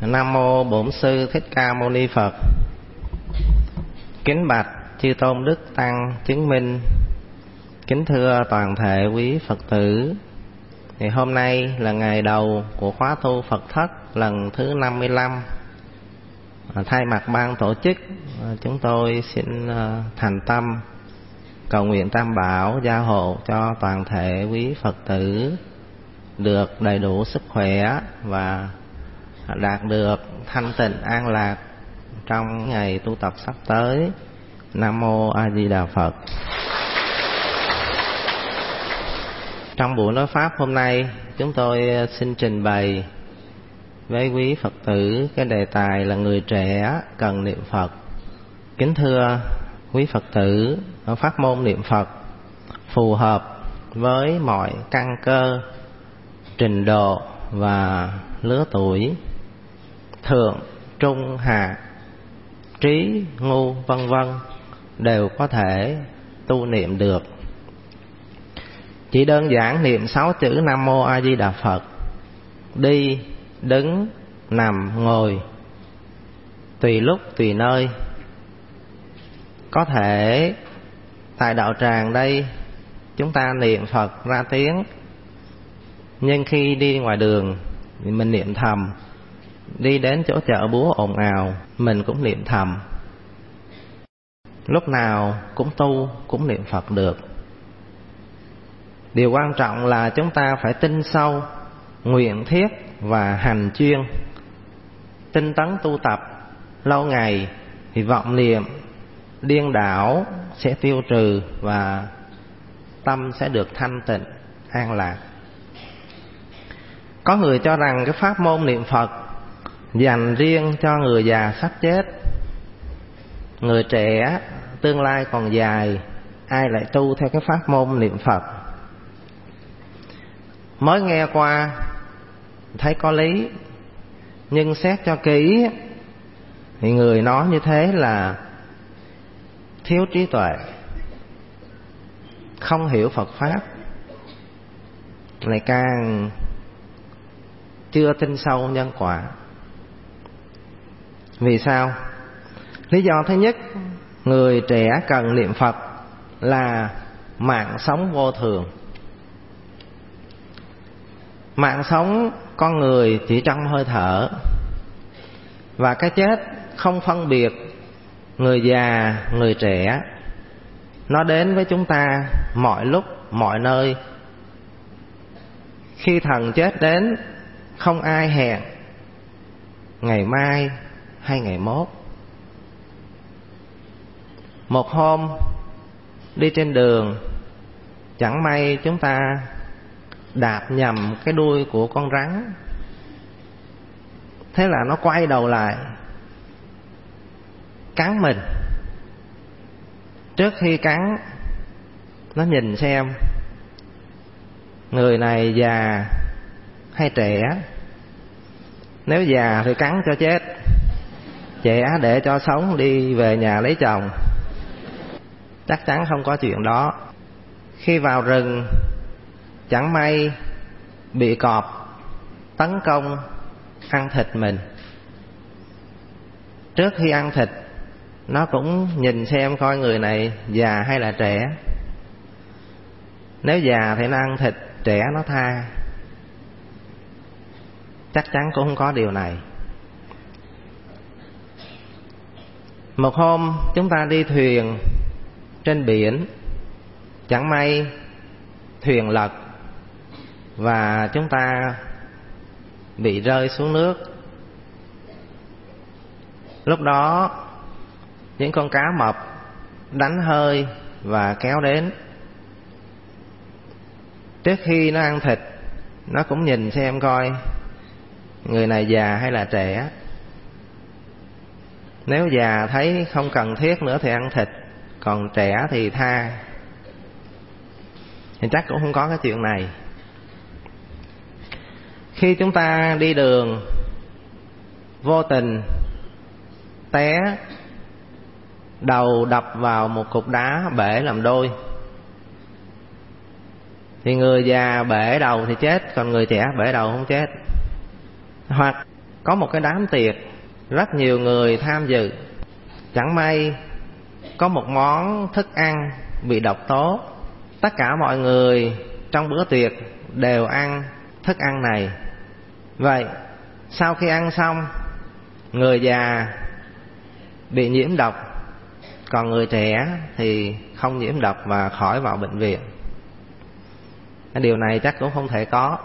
Nam mô Bổn Sư Thích Ca Mâu Ni Phật. Kính bạch chư tôn đức tăng chứng minh. Kính thưa toàn thể quý Phật tử. Thì hôm nay là ngày đầu của khóa tu Phật thất lần thứ 55. Thay mặt ban tổ chức, chúng tôi xin thành tâm cầu nguyện Tam Bảo gia hộ cho toàn thể quý Phật tử được đầy đủ sức khỏe và đạt được thanh tịnh an lạc trong ngày tu tập sắp tới. Nam mô A Di Đà Phật. Trong buổi nói pháp hôm nay, chúng tôi xin trình bày với quý Phật tử cái đề tài là người trẻ cần niệm Phật. Kính thưa quý Phật tử, ở pháp môn niệm Phật phù hợp với mọi căn cơ, trình độ và lứa tuổi, thượng, trung, hạ, trí, ngu, vân vân đều có thể tu niệm được. Chỉ đơn giản niệm 6 chữ Nam Mô A Di Đà Phật, đi, đứng, nằm, ngồi, tùy lúc, tùy nơi. Có thể tại đạo tràng đây chúng ta niệm Phật ra tiếng, nhưng khi đi ngoài đường thì mình niệm thầm. Đi đến chỗ chợ búa ồn ào, mình cũng niệm thầm. Lúc nào cũng tu, cũng niệm Phật được. Điều quan trọng là chúng ta phải tin sâu, nguyện thiết và hành chuyên. Tinh tấn tu tập lâu ngày thì vọng niệm điên đảo sẽ tiêu trừ và tâm sẽ được thanh tịnh, an lạc. Có người cho rằng cái pháp môn niệm Phật dành riêng cho người già sắp chết. Người trẻ tương lai còn dài, ai lại tu theo cái pháp môn niệm Phật? Mới nghe qua thấy có lý, nhưng xét cho kỹ thì người nói như thế là thiếu trí tuệ, không hiểu Phật pháp, lại càng chưa tin sâu nhân quả. Vì sao? Lý do thứ nhất, người trẻ cần niệm Phật là mạng sống vô thường. Mạng sống con người chỉ trong hơi thở, và cái chết không phân biệt người già, người trẻ. Nó đến với chúng ta mọi lúc, mọi nơi. Khi thần chết đến, không ai hẹn ngày mai hay ngày mốt. Một hôm đi trên đường, chẳng may chúng ta đạp nhầm cái đuôi của con rắn. Thế là nó quay đầu lại cắn mình. Trước khi cắn, nó nhìn xem người này già hay trẻ. Nếu già thì cắn cho chết, trẻ để cho sống đi về nhà lấy chồng. Chắc chắn không có chuyện đó. Khi vào rừng, chẳng may bị cọp tấn công ăn thịt mình. Trước khi ăn thịt, nó cũng nhìn xem coi người này già hay là trẻ. Nếu già thì nó ăn thịt, trẻ nó tha. Chắc chắn cũng không có điều này. Một hôm chúng ta đi thuyền trên biển, chẳng may thuyền lật và chúng ta bị rơi xuống nước. Lúc đó những con cá mập đánh hơi và kéo đến. Trước khi nó ăn thịt, nó cũng nhìn xem coi người này già hay là trẻ. Nếu già thấy không cần thiết nữa thì ăn thịt, còn trẻ thì tha. Thì chắc cũng không có cái chuyện này. Khi chúng ta đi đường vô tình té, đầu đập vào một cục đá bể làm đôi, thì người già bể đầu thì chết, còn người trẻ bể đầu không chết. Hoặc có một cái đám tiệc, rất nhiều người tham dự. Chẳng may có một món thức ăn bị độc tố. Tất cả mọi người trong bữa tiệc đều ăn thức ăn này. Vậy sau khi ăn xong, người già bị nhiễm độc, còn người trẻ thì không nhiễm độc và khỏi vào bệnh viện. Cái điều này chắc cũng không thể có.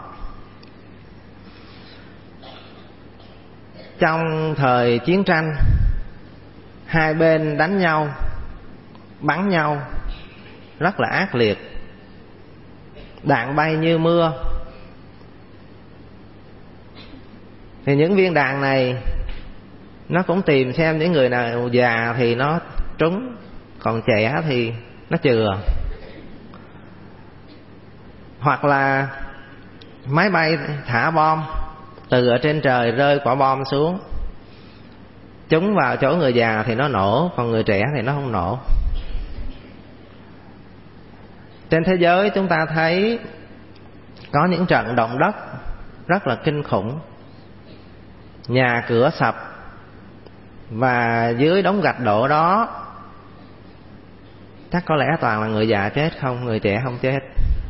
Trong thời chiến tranh, hai bên đánh nhau, bắn nhau rất là ác liệt, đạn bay như mưa. Thì những viên đạn này nó cũng tìm xem những người nào già thì nó trúng, còn trẻ thì nó chừa. Hoặc là máy bay thả bom, từ ở trên trời rơi quả bom xuống, trúng vào chỗ người già thì nó nổ, còn người trẻ thì nó không nổ. Trên thế giới chúng ta thấy có những trận động đất rất là kinh khủng, nhà cửa sập, và dưới đống gạch đổ đó chắc có lẽ toàn là người già chết không, người trẻ không chết.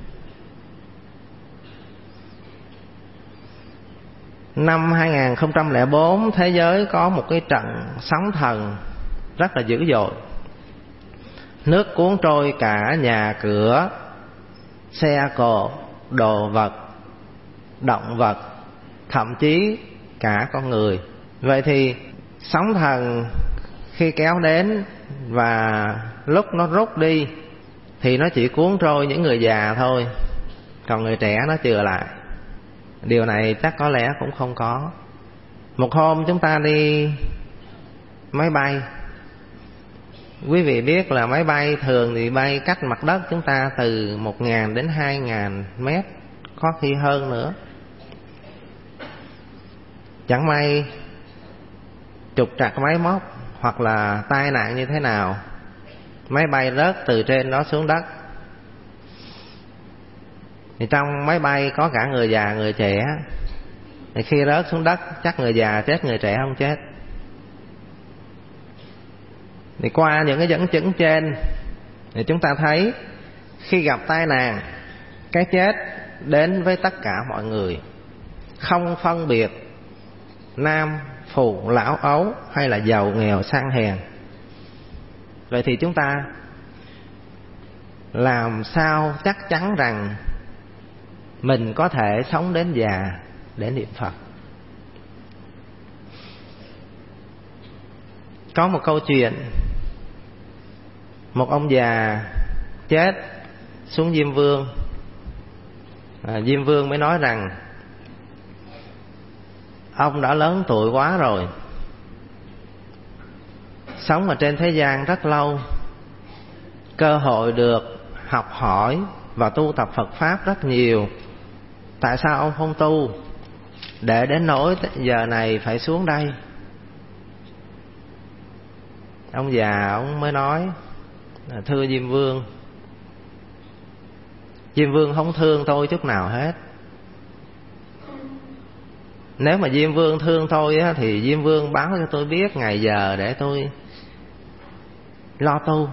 Năm 2004, thế giới có một cái trận sóng thần rất là dữ dội. Nước cuốn trôi cả nhà cửa, xe cộ, đồ vật, động vật, thậm chí cả con người. Vậy thì sóng thần khi kéo đến và lúc nó rút đi thì nó chỉ cuốn trôi những người già thôi, còn người trẻ nó chừa lại. Điều này chắc có lẽ cũng không có. Một hôm chúng ta đi máy bay, quý vị biết là máy bay thường thì bay cách mặt đất chúng ta từ 1.000 đến 2.000 mét, có khi hơn nữa. Chẳng may trục trặc máy móc hoặc là tai nạn như thế nào, máy bay rớt từ trên đó xuống đất, thì trong máy bay có cả người già người trẻ. Thì khi rớt xuống đất chắc người già chết, người trẻ không chết. Thì qua những cái dẫn chứng trên thì chúng ta thấy khi gặp tai nạn, cái chết đến với tất cả mọi người, không phân biệt nam phụ lão ấu hay là giàu nghèo sang hèn. Vậy thì chúng ta làm sao chắc chắn rằng mình có thể sống đến già để niệm Phật? Có một câu chuyện, một ông già chết xuống Diêm Vương. Diêm Vương mới nói rằng ông đã lớn tuổi quá rồi, sống ở trên thế gian rất lâu, cơ hội được học hỏi và tu tập Phật Pháp rất nhiều. Tại sao ông không tu để đến nỗi giờ này phải xuống đây? Ông già ông mới nói, thưa Diêm Vương, Diêm Vương không thương tôi chút nào hết. Nếu mà Diêm Vương thương tôi á, thì Diêm Vương báo cho tôi biết ngày giờ để tôi lo tu.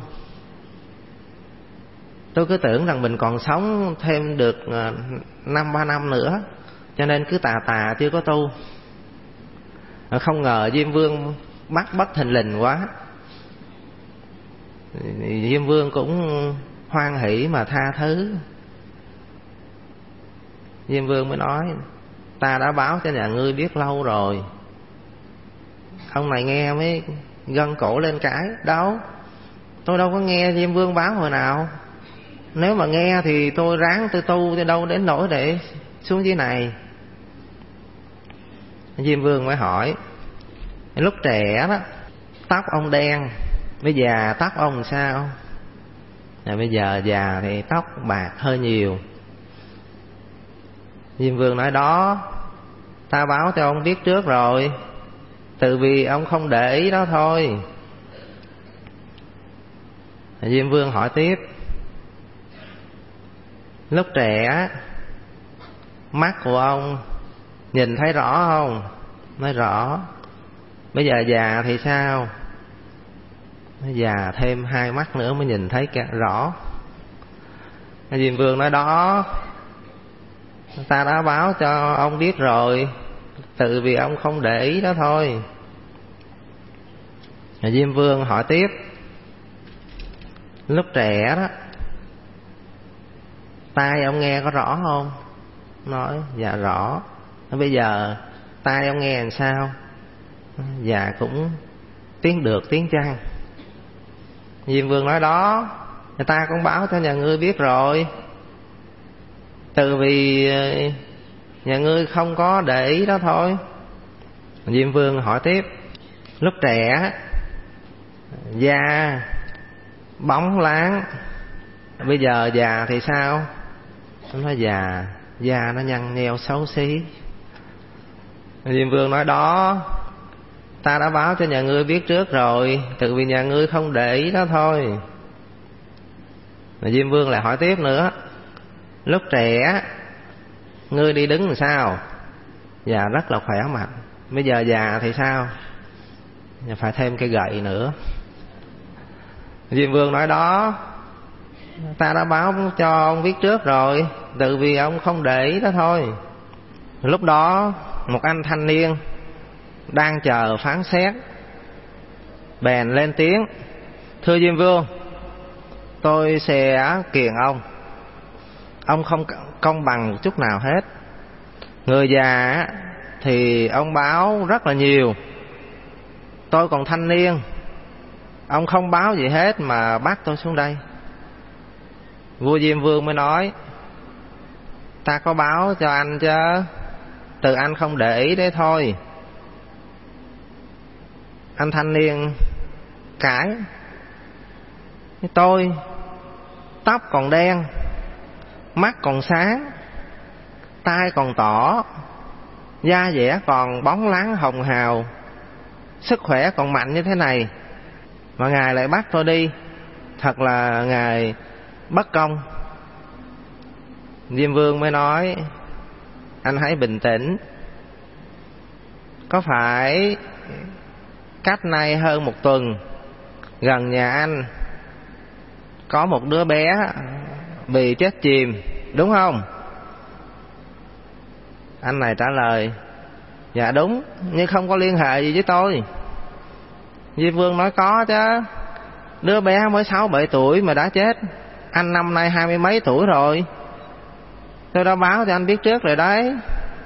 Tôi cứ tưởng rằng mình còn sống thêm được 3 năm nữa, cho nên cứ tà chưa có tu. Không ngờ Diêm Vương bắt bất thình lình quá. Diêm Vương cũng hoan hỷ mà tha thứ. Diêm Vương mới nói, ta đã báo cho nhà ngươi biết lâu rồi. Ông này nghe mới gân cổ lên cái. Đâu, tôi đâu có nghe Diêm Vương báo hồi nào. Nếu mà nghe thì tôi ráng tôi tu, chứ đâu đến nỗi để xuống dưới này. Diêm Vương mới hỏi, lúc trẻ đó tóc ông đen, bây giờ tóc ông sao? Bây giờ già thì tóc bạc hơi nhiều. Diêm Vương nói, đó ta báo cho ông biết trước rồi, từ vì ông không để ý đó thôi. Diêm Vương hỏi tiếp, lúc trẻ mắt của ông nhìn thấy rõ không? Nói rõ. Bây giờ già thì sao? Nói già thêm 2 mắt nữa mới nhìn thấy rõ. Diêm Vương nói đó, ta đã báo cho ông biết rồi, tự vì ông không để ý đó thôi. Diêm Vương hỏi tiếp, lúc trẻ đó tai ông nghe có rõ không? Nói dạ rõ. Bây giờ tai ông nghe làm sao? Dạ cũng tiếng được tiếng chăng. Diêm Vương nói đó, người ta cũng báo cho nhà ngươi biết rồi, từ vì nhà ngươi không có để ý đó thôi. Diêm Vương hỏi tiếp, lúc trẻ da bóng láng, bây giờ già thì sao? Nó nói già, da nó nhăn nheo xấu xí. Diêm Vương nói đó, ta đã báo cho nhà ngươi biết trước rồi, tự vì nhà ngươi không để ý đó thôi. Diêm Vương lại hỏi tiếp nữa, lúc trẻ ngươi đi đứng làm sao? Dạ rất là khỏe mạnh. Bây giờ già thì sao? Phải thêm cây gậy nữa. Diêm Vương nói đó, ta đã báo cho ông biết trước rồi, tự vì ông không để ý đó thôi. Lúc đó một anh thanh niên đang chờ phán xét bèn lên tiếng, thưa Diêm Vương, tôi sẽ kiện ông không công bằng một chút nào hết. Người già thì ông báo rất là nhiều, tôi còn thanh niên, ông không báo gì hết mà bắt tôi xuống đây. Vua Diêm Vương mới nói, ta có báo cho anh chứ, từ anh không để ý đấy thôi. Anh thanh niên cãi, tôi tóc còn đen, mắt còn sáng, tai còn tỏ, da dẻ còn bóng láng hồng hào, sức khỏe còn mạnh như thế này, mà ngài lại bắt tôi đi, thật là ngài bất công. Diêm Vương mới nói, anh hãy bình tĩnh. Có phải cách nay hơn 1 tuần, gần nhà anh có một đứa bé bị chết chìm, đúng không? Anh này trả lời, dạ đúng, nhưng không có liên hệ gì với tôi. Diêm Vương nói có chứ, đứa bé mới 6-7 tuổi mà đã chết, anh năm nay 20 mấy tuổi rồi, tôi đã báo cho anh biết trước rồi đấy.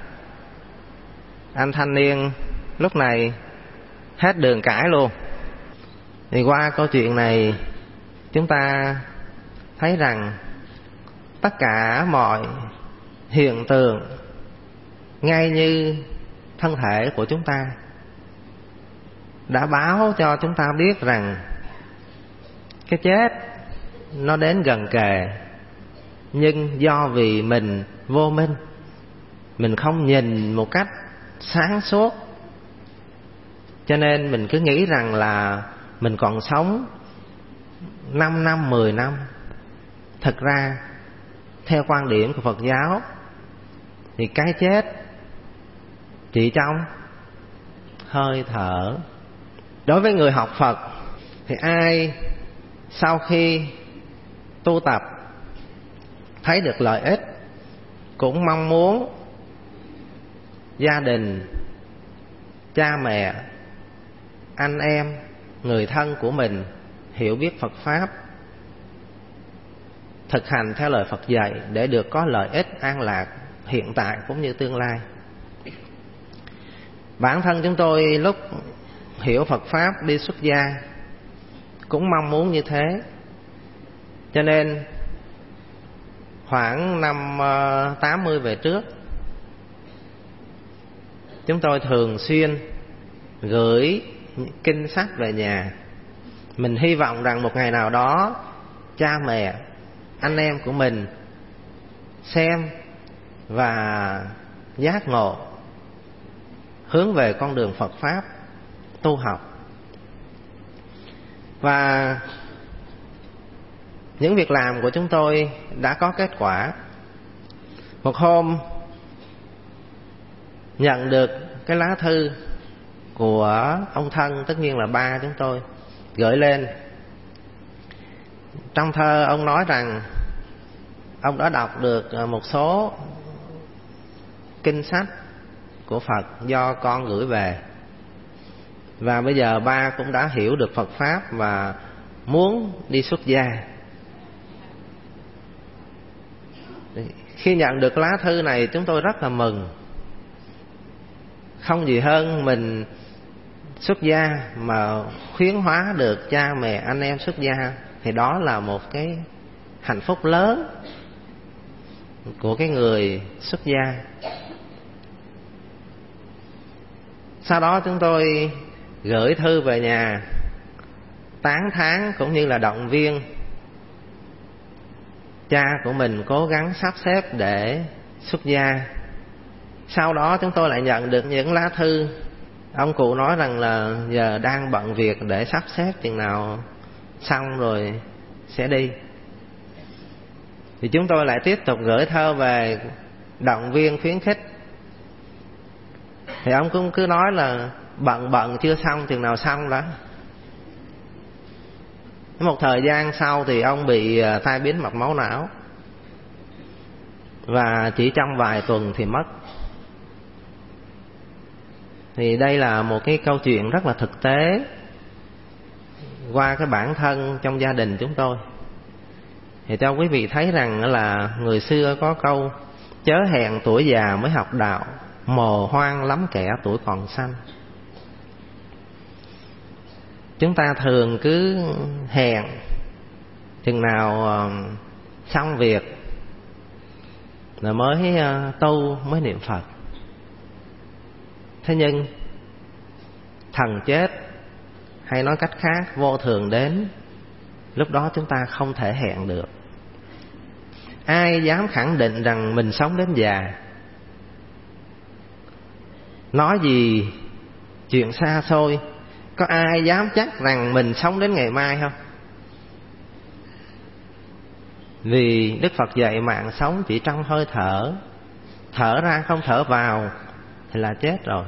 Anh thanh niên lúc này hết đường cãi luôn. Thì qua câu chuyện này chúng ta thấy rằng tất cả mọi hiện tượng ngay như thân thể của chúng ta đã báo cho chúng ta biết rằng cái chết nó đến gần kề. Nhưng do vì mình vô minh, mình không nhìn một cách sáng suốt, cho nên mình cứ nghĩ rằng là mình còn sống 5 năm, 10 năm. Thật ra theo quan điểm của Phật giáo thì cái chết chỉ trong hơi thở. Đối với người học Phật thì ai sau khi tu tập thấy được lợi ích cũng mong muốn gia đình, cha mẹ, anh em, người thân của mình hiểu biết Phật Pháp, thực hành theo lời Phật dạy để được có lợi ích an lạc hiện tại cũng như tương lai. Bản thân chúng tôi lúc hiểu Phật Pháp đi xuất gia cũng mong muốn như thế. Cho nên khoảng năm 80 về trước, chúng tôi thường xuyên gửi kinh sách về nhà. Mình hy vọng rằng một ngày nào đó cha mẹ, anh em của mình xem và giác ngộ, hướng về con đường Phật Pháp tu học. Và những việc làm của chúng tôi đã có kết quả. Một hôm nhận được cái lá thư của ông thân, tất nhiên là ba chúng tôi, gửi lên. Trong thơ ông nói rằng ông đã đọc được một số kinh sách của Phật do con gửi về, và bây giờ ba cũng đã hiểu được Phật Pháp và muốn đi xuất gia. Khi nhận được lá thư này chúng tôi rất là mừng. Không gì hơn mình xuất gia mà khuyến hóa được cha mẹ anh em xuất gia, thì đó là một cái hạnh phúc lớn của cái người xuất gia. Sau đó chúng tôi gửi thư về nhà tán thán cũng như là động viên cha của mình cố gắng sắp xếp để xuất gia. Sau đó chúng tôi lại nhận được những lá thư ông cụ nói rằng là giờ đang bận việc để sắp xếp chừng nào xong rồi sẽ đi. Thì chúng tôi lại tiếp tục gửi thơ về động viên khuyến khích. Thì ông cũng cứ nói là bận chưa xong, chừng nào xong đó. Một thời gian sau thì ông bị tai biến mạch máu não, và chỉ trong vài tuần thì mất. Thì đây là một cái câu chuyện rất là thực tế qua cái bản thân trong gia đình chúng tôi. Thì cho quý vị thấy rằng là người xưa có câu chớ hẹn tuổi già mới học đạo, mồ hoang lắm kẻ tuổi còn xanh. Chúng ta thường cứ hẹn chừng nào xong việc rồi mới tu, mới niệm Phật. Thế nhưng thần chết, hay nói cách khác vô thường đến, lúc đó chúng ta không thể hẹn được. Ai dám khẳng định rằng mình sống đến già? Nói gì chuyện xa xôi, có ai dám chắc rằng mình sống đến ngày mai không? Vì Đức Phật dạy mạng sống chỉ trong hơi thở, thở ra không thở vào thì là chết rồi.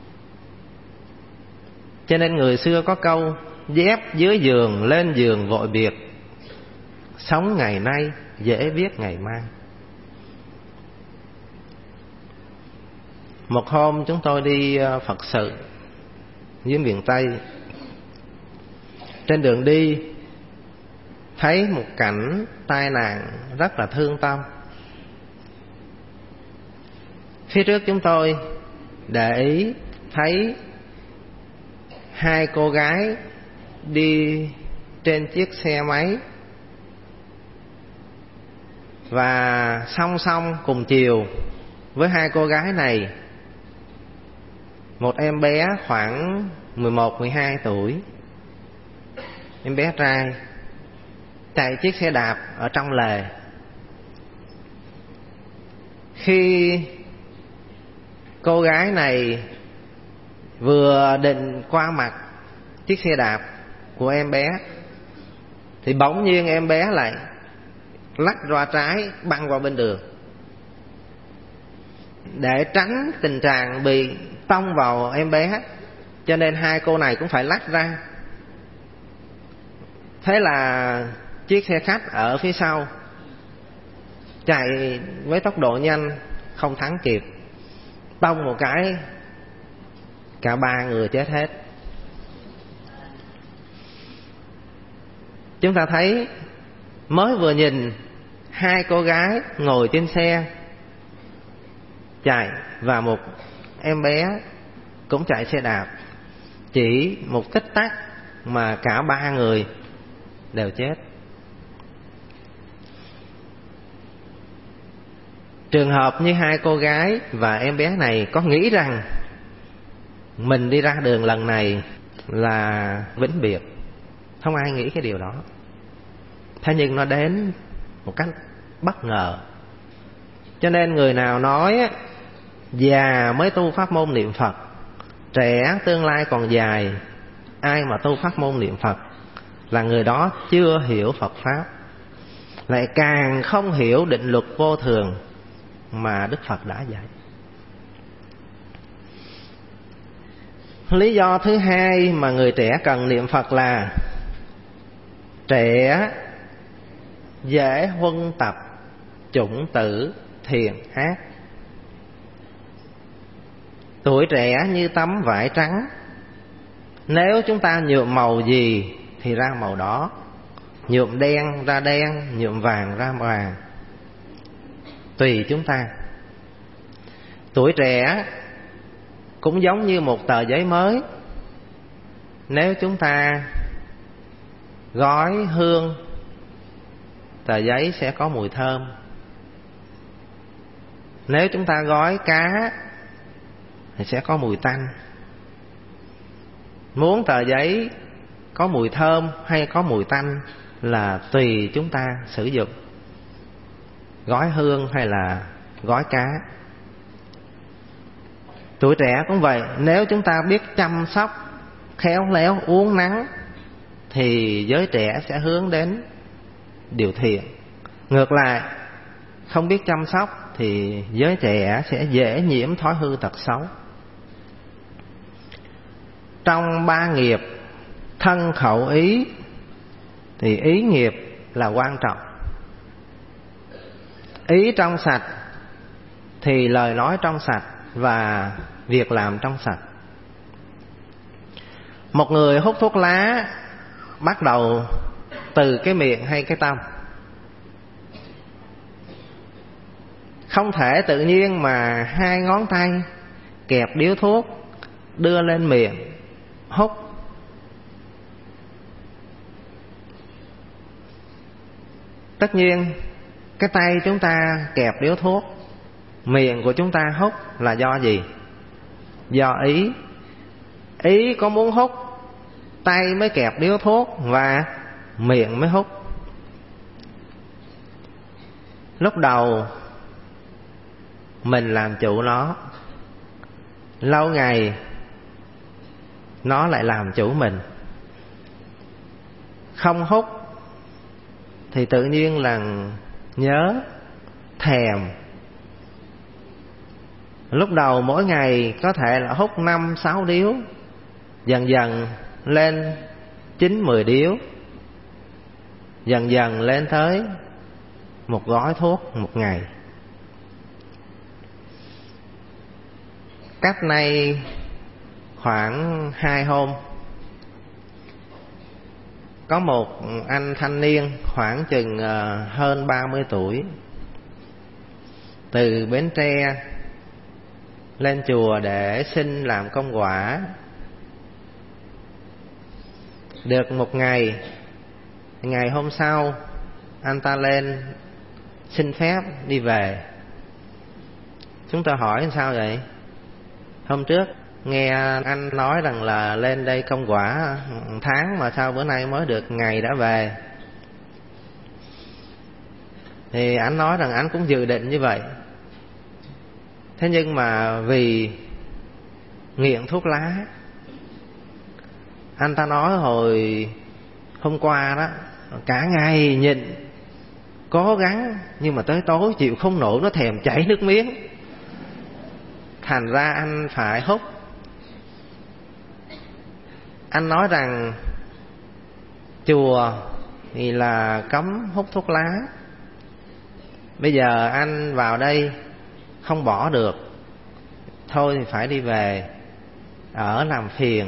Cho nên người xưa có câu dép dưới giường lên giường vội biệt, sống ngày nay dễ biết ngày mai. Một hôm chúng tôi đi Phật sự dưới miền Tây. Trên đường đi thấy một cảnh tai nạn rất là thương tâm. Phía trước chúng tôi để ý thấy hai cô gái đi trên chiếc xe máy, và song song cùng chiều với hai cô gái này, một em bé khoảng 11-12 tuổi, em bé trai, chạy chiếc xe đạp ở trong lề. Khi cô gái này vừa định qua mặt chiếc xe đạp của em bé thì bỗng nhiên em bé lại lách qua trái, băng qua bên đường. Để tránh tình trạng bị tông vào em bé, cho nên hai cô này cũng phải lách ra. Thế là chiếc xe khách ở phía sau chạy với tốc độ nhanh không thắng kịp, tông một cái cả ba người chết hết. Chúng ta thấy mới vừa nhìn hai cô gái ngồi trên xe chạy và một em bé cũng chạy xe đạp, chỉ một tích tắc mà cả ba người đều chết. Trường hợp như hai cô gái và em bé này có nghĩ rằng mình đi ra đường lần này là vĩnh biệt, không ai nghĩ cái điều đó. Thế nhưng nó đến một cách bất ngờ. Cho nên người nào nói già mới tu pháp môn niệm Phật, trẻ tương lai còn dài, ai mà tu pháp môn niệm Phật, là người đó chưa hiểu Phật Pháp, lại càng không hiểu định luật vô thường mà Đức Phật đã dạy. Lý do thứ hai mà người trẻ cần niệm Phật là trẻ dễ huân tập chủng tử thiện ác. Tuổi trẻ như tấm vải trắng, nếu chúng ta nhuộm màu gì thì ra màu đó, nhuộm đen ra đen, nhuộm vàng ra vàng, tùy chúng ta. Tuổi trẻ cũng giống như một tờ giấy mới, nếu chúng ta gói hương, tờ giấy sẽ có mùi thơm. Nếu chúng ta gói cá thì sẽ có mùi tanh. Muốn tờ giấy có mùi thơm hay có mùi tanh là tùy chúng ta sử dụng, gói hương hay là gói cá. Tuổi trẻ cũng vậy, nếu chúng ta biết chăm sóc, khéo léo uốn nắn thì giới trẻ sẽ hướng đến điều thiện. Ngược lại, không biết chăm sóc thì giới trẻ sẽ dễ nhiễm thói hư tật xấu. Trong ba nghiệp thân khẩu ý thì ý nghiệp là quan trọng. Ý trong sạch thì lời nói trong sạch và việc làm trong sạch. Một người hút thuốc lá bắt đầu từ cái miệng hay cái tâm. Không thể tự nhiên mà hai ngón tay kẹp điếu thuốc đưa lên miệng hút. Tất nhiên cái tay chúng ta kẹp điếu thuốc, miệng của chúng ta hút là do gì? Do ý. Ý có muốn hút, tay mới kẹp điếu thuốc và miệng mới hút. Lúc đầu mình làm chủ nó, lâu ngày nó lại làm chủ mình. Không hút thì tự nhiên là nhớ, thèm. Lúc đầu mỗi ngày có thể là hút 5-6 điếu, dần dần lên 9-10 điếu, dần dần lên tới một gói thuốc một ngày. Cách nay khoảng 2 hôm, có một anh thanh niên khoảng chừng hơn 30 tuổi từ Bến Tre lên chùa để xin làm công quả. Được một ngày, ngày hôm sau anh ta lên xin phép đi về. Chúng ta hỏi sao vậy? Hôm trước nghe anh nói rằng là lên đây công quả tháng mà sao bữa nay mới được ngày đã về. Thì anh nói rằng anh cũng dự định như vậy. Thế nhưng mà vì nghiện thuốc lá, anh ta nói hồi hôm qua đó, cả ngày nhịn cố gắng, nhưng mà tới tối chịu không nổi, nó thèm chảy nước miếng, thành ra anh phải hút. Anh nói rằng chùa thì là cấm hút thuốc lá, bây giờ anh vào đây không bỏ được, thôi thì phải đi về ở làm phiền.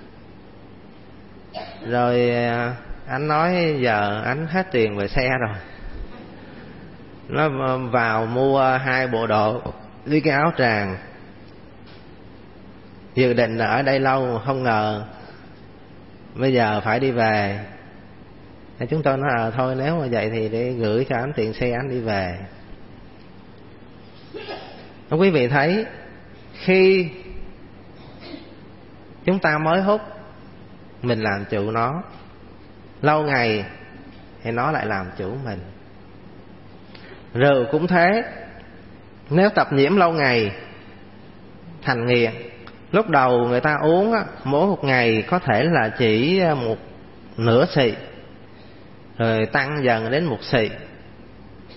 Rồi anh nói giờ anh hết tiền về xe rồi, nó vào mua 2 bộ đồ với cái áo tràng, dự định là ở đây lâu, không ngờ bây giờ phải đi về. Thì chúng tôi nói thôi nếu mà vậy thì để gửi cho anh tiền xe anh đi về. Quý vị thấy, khi chúng ta mới hút, mình làm chủ nó, lâu ngày thì nó lại làm chủ mình. Rượu cũng thế, nếu tập nhiễm lâu ngày thành nghiện. Lúc đầu người ta uống mỗi một ngày có thể là chỉ một nửa xị, rồi tăng dần đến 1 xị,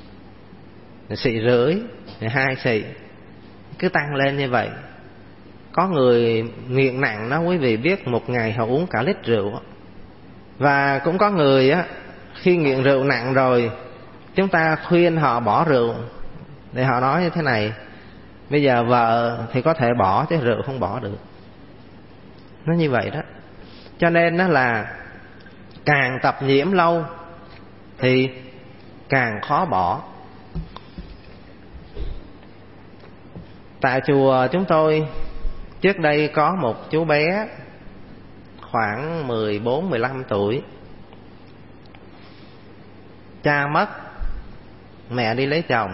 rồi 1,5 xị, rồi 2 xị, cứ tăng lên như vậy. Có người nghiện nặng đó quý vị biết, một ngày họ uống cả lít rượu. Và cũng có người á, khi nghiện rượu nặng rồi, chúng ta khuyên họ bỏ rượu, để họ nói như thế này: bây giờ vợ thì có thể bỏ chứ rượu không bỏ được. Nó như vậy đó. Cho nên đó là càng tập nhiễm lâu thì càng khó bỏ. Tại chùa chúng tôi trước đây có một chú bé khoảng 14-15 tuổi. Cha mất, mẹ đi lấy chồng,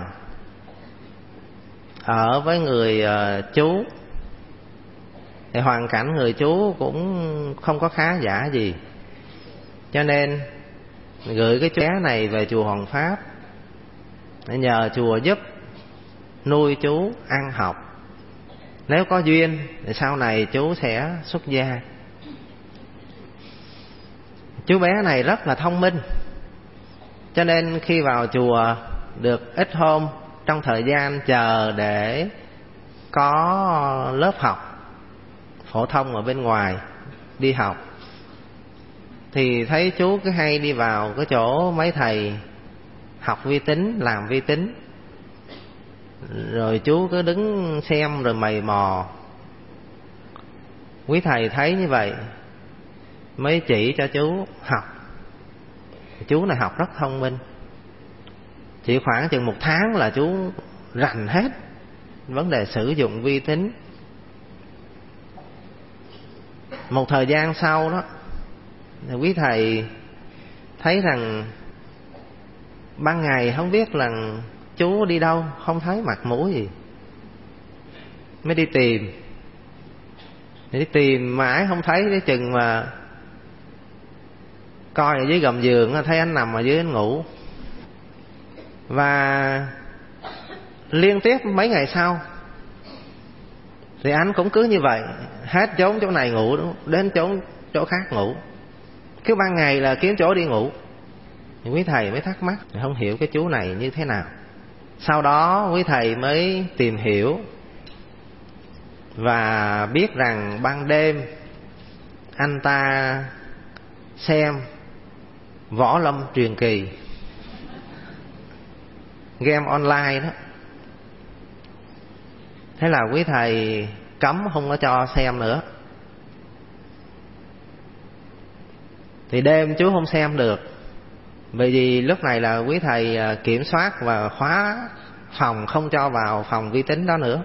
ở với người chú. Thì hoàn cảnh người chú cũng không có khá giả gì, cho nên gửi cái chú bé này về chùa Hoàng Pháp để nhờ chùa giúp nuôi chú ăn học. Nếu có duyên thì sau này chú sẽ xuất gia. Chú bé này rất là thông minh, cho nên khi vào chùa được ít hôm, trong thời gian chờ để có lớp học phổ thông ở bên ngoài đi học, thì thấy chú cứ hay đi vào cái chỗ mấy thầy học vi tính, làm vi tính, rồi chú cứ đứng xem rồi mày mò. Quý thầy thấy như vậy mới chỉ cho chú học. Chú này học rất thông minh, chỉ khoảng chừng 1 tháng là chú rành hết vấn đề sử dụng vi tính. Một thời gian sau đó, quý thầy thấy rằng ban ngày không biết là chú đi đâu, không thấy mặt mũi gì, mới đi tìm. Đi tìm mãi không thấy, cái chừng mà coi ở dưới gầm giường thấy anh nằm ở dưới anh ngủ. Và liên tiếp mấy ngày sau thì anh cũng cứ như vậy, hết trốn chỗ này ngủ đến chỗ khác ngủ, cứ ban ngày là kiếm chỗ đi ngủ. Thì quý thầy mới thắc mắc, không hiểu cái chú này như thế nào. Sau đó quý thầy mới tìm hiểu và biết rằng ban đêm anh ta xem Võ Lâm Truyền Kỳ, game online đó. Thế là quý thầy cấm không có cho xem nữa. Thì đêm chú không xem được, bởi vì lúc này là quý thầy kiểm soát và khóa phòng, không cho vào phòng vi tính đó nữa.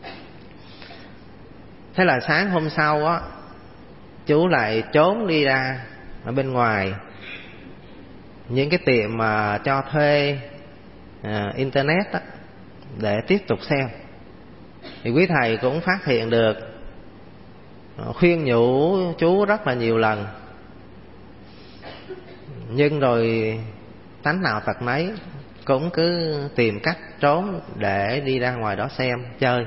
Thế là sáng hôm sau á, chú lại trốn đi ra ở bên ngoài những cái tiệm mà cho thuê internet á, để tiếp tục xem. Thì quý thầy cũng phát hiện được, khuyên nhủ chú rất là nhiều lần, nhưng rồi tánh nào tật nấy, cũng cứ tìm cách trốn để đi ra ngoài đó xem chơi.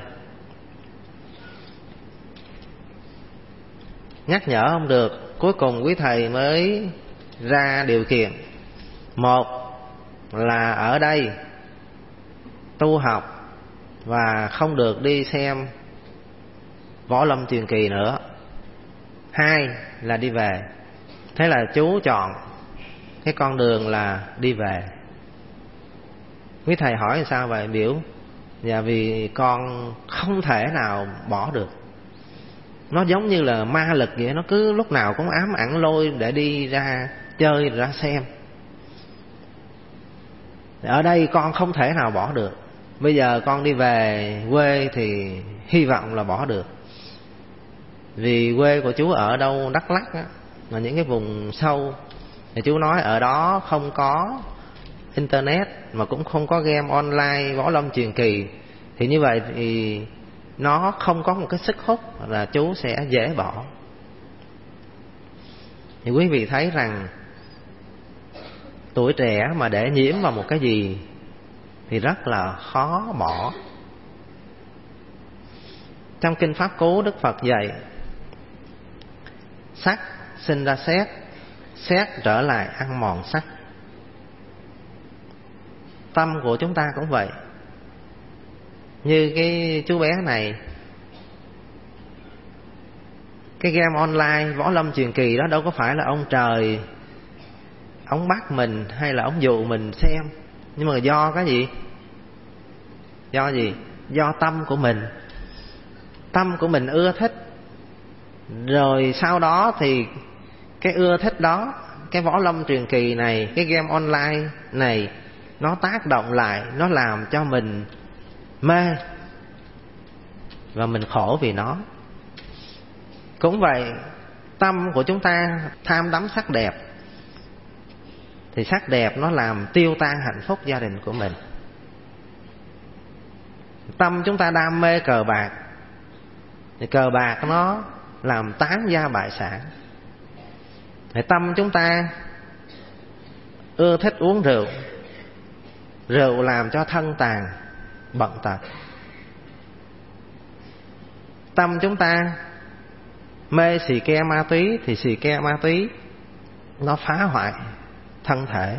Nhắc nhở không được, cuối cùng quý thầy mới ra điều kiện. Một là ở đây tu học và không được đi xem Võ Lâm Truyền Kỳ nữa. 2 là đi về. Thế là chú chọn cái con đường là đi về. Quý thầy hỏi sao vậy? Biểu dạ vì con không thể nào bỏ được. Nó giống như là ma lực vậy, nó cứ lúc nào cũng ám ảnh lôi để đi ra chơi, ra xem. Ở đây con không thể nào bỏ được. Bây giờ con đi về quê thì hy vọng là bỏ được. Vì quê của chú ở đâu Đắk Lắk á, mà những cái vùng sâu, thì chú nói ở đó không có internet mà cũng không có game online Võ Lâm Truyền Kỳ, thì như vậy thì nó không có một cái sức hút là chú sẽ dễ bỏ. Thì quý vị thấy rằng tuổi trẻ mà để nhiễm vào một cái gì thì rất là khó bỏ. Trong Kinh Pháp Cú, Đức Phật dạy sắc sinh ra xét, xét trở lại ăn mòn sắc. Tâm của chúng ta cũng vậy. Như cái chú bé này, Cái game online Võ Lâm Truyền Kỳ đó đâu có phải là ông trời ông bắt mình hay là ông dụ mình xem, nhưng mà do cái gì? Do gì? Do tâm của mình. Tâm của mình ưa thích. Rồi sau đó thì cái ưa thích đó, cái Võ Lâm Truyền Kỳ này, cái game online này, nó tác động lại, nó làm cho mình mê và mình khổ vì nó. Cũng vậy, tâm của chúng ta tham đắm sắc đẹp, thì sắc đẹp nó làm tiêu tan hạnh phúc gia đình của mình. Tâm chúng ta đam mê cờ bạc, thì cờ bạc nó làm tán gia bại sản. Thì tâm chúng ta ưa thích uống rượu, rượu làm cho thân tàn bận tật. Tâm chúng ta mê xì ke ma túy, thì xì ke ma túy nó phá hoại thân thể.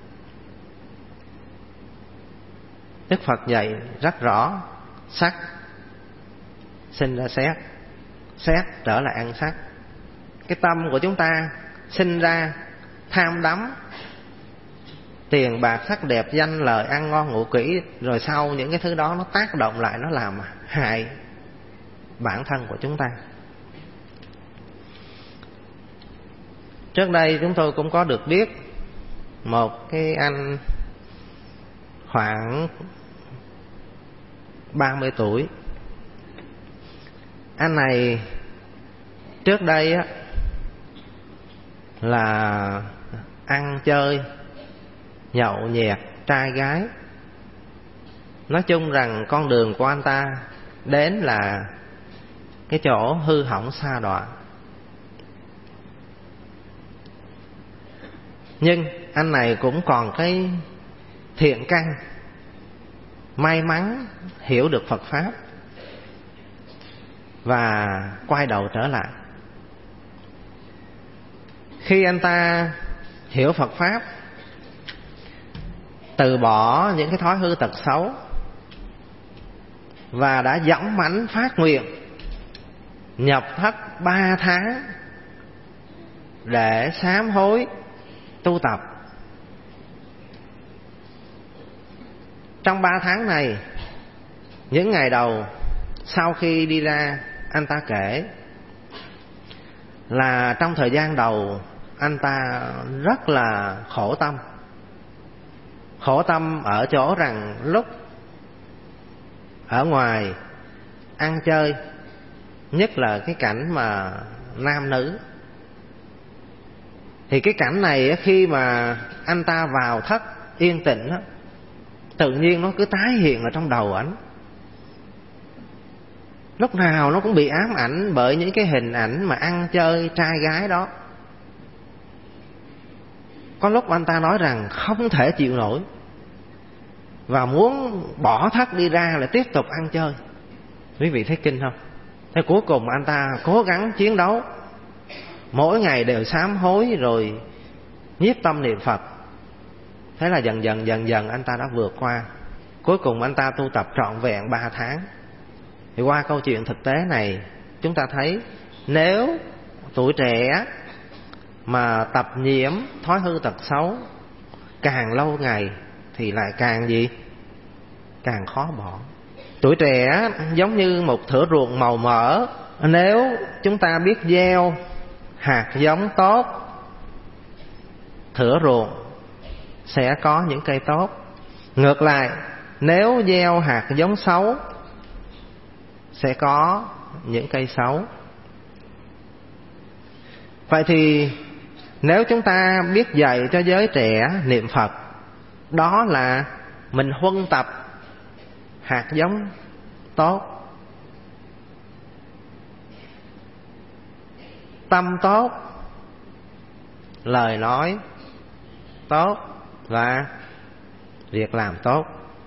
Đức Phật dạy rất rõ, sắc sinh ra xét, xét trở lại ăn sắc. Cái tâm của chúng ta sinh ra tham đắm tiền bạc sắc đẹp, danh lời, ăn ngon ngủ kỹ, rồi sau những cái thứ đó nó tác động lại, nó làm hại bản thân của chúng ta. Trước đây chúng tôi cũng có được biết một cái anh khoảng 30 tuổi. Anh này trước đây á là ăn chơi nhậu nhẹt trai gái. Nói chung rằng con đường của anh ta đến là cái chỗ hư hỏng sa đọa. Nhưng anh này cũng còn cái thiện căn, may mắn hiểu được Phật Pháp và quay đầu trở lại. Khi anh ta hiểu Phật Pháp, từ bỏ những cái thói hư tật xấu, và đã dõng mãnh phát nguyện nhập thất 3 tháng để sám hối tu tập. Trong 3 tháng này, những ngày đầu sau khi đi ra, anh ta kể là trong thời gian đầu anh ta rất là khổ tâm. Khổ tâm ở chỗ rằng lúc ở ngoài ăn chơi, nhất là cái cảnh mà nam nữ, thì cái cảnh này khi mà anh ta vào thất yên tĩnh, tự nhiên nó cứ tái hiện ở trong đầu ảnh. Lúc nào nó cũng bị ám ảnh bởi những cái hình ảnh mà ăn chơi trai gái đó. Có lúc anh ta nói rằng không thể chịu nổi và muốn bỏ thất đi ra lại tiếp tục ăn chơi. Quý vị thấy kinh không? Thế cuối cùng anh ta cố gắng chiến đấu, mỗi ngày đều sám hối rồi nhiếp tâm niệm Phật. Thế là dần dần anh ta đã vượt qua. Cuối cùng anh ta tu tập trọn vẹn 3 tháng. Thì qua câu chuyện thực tế này, chúng ta thấy nếu tuổi trẻ mà tập nhiễm thói hư tật xấu càng lâu ngày thì lại càng gì? Càng khó bỏ. Tuổi trẻ giống như một thửa ruộng màu mỡ. Nếu chúng ta biết gieo hạt giống tốt, thửa ruộng sẽ có những cây tốt. Ngược lại, nếu gieo hạt giống xấu sẽ có những cây xấu. Vậy thì nếu chúng ta biết dạy cho giới trẻ niệm Phật, đó là mình huân tập hạt giống tốt, tâm tốt, lời nói tốt và việc làm tốt.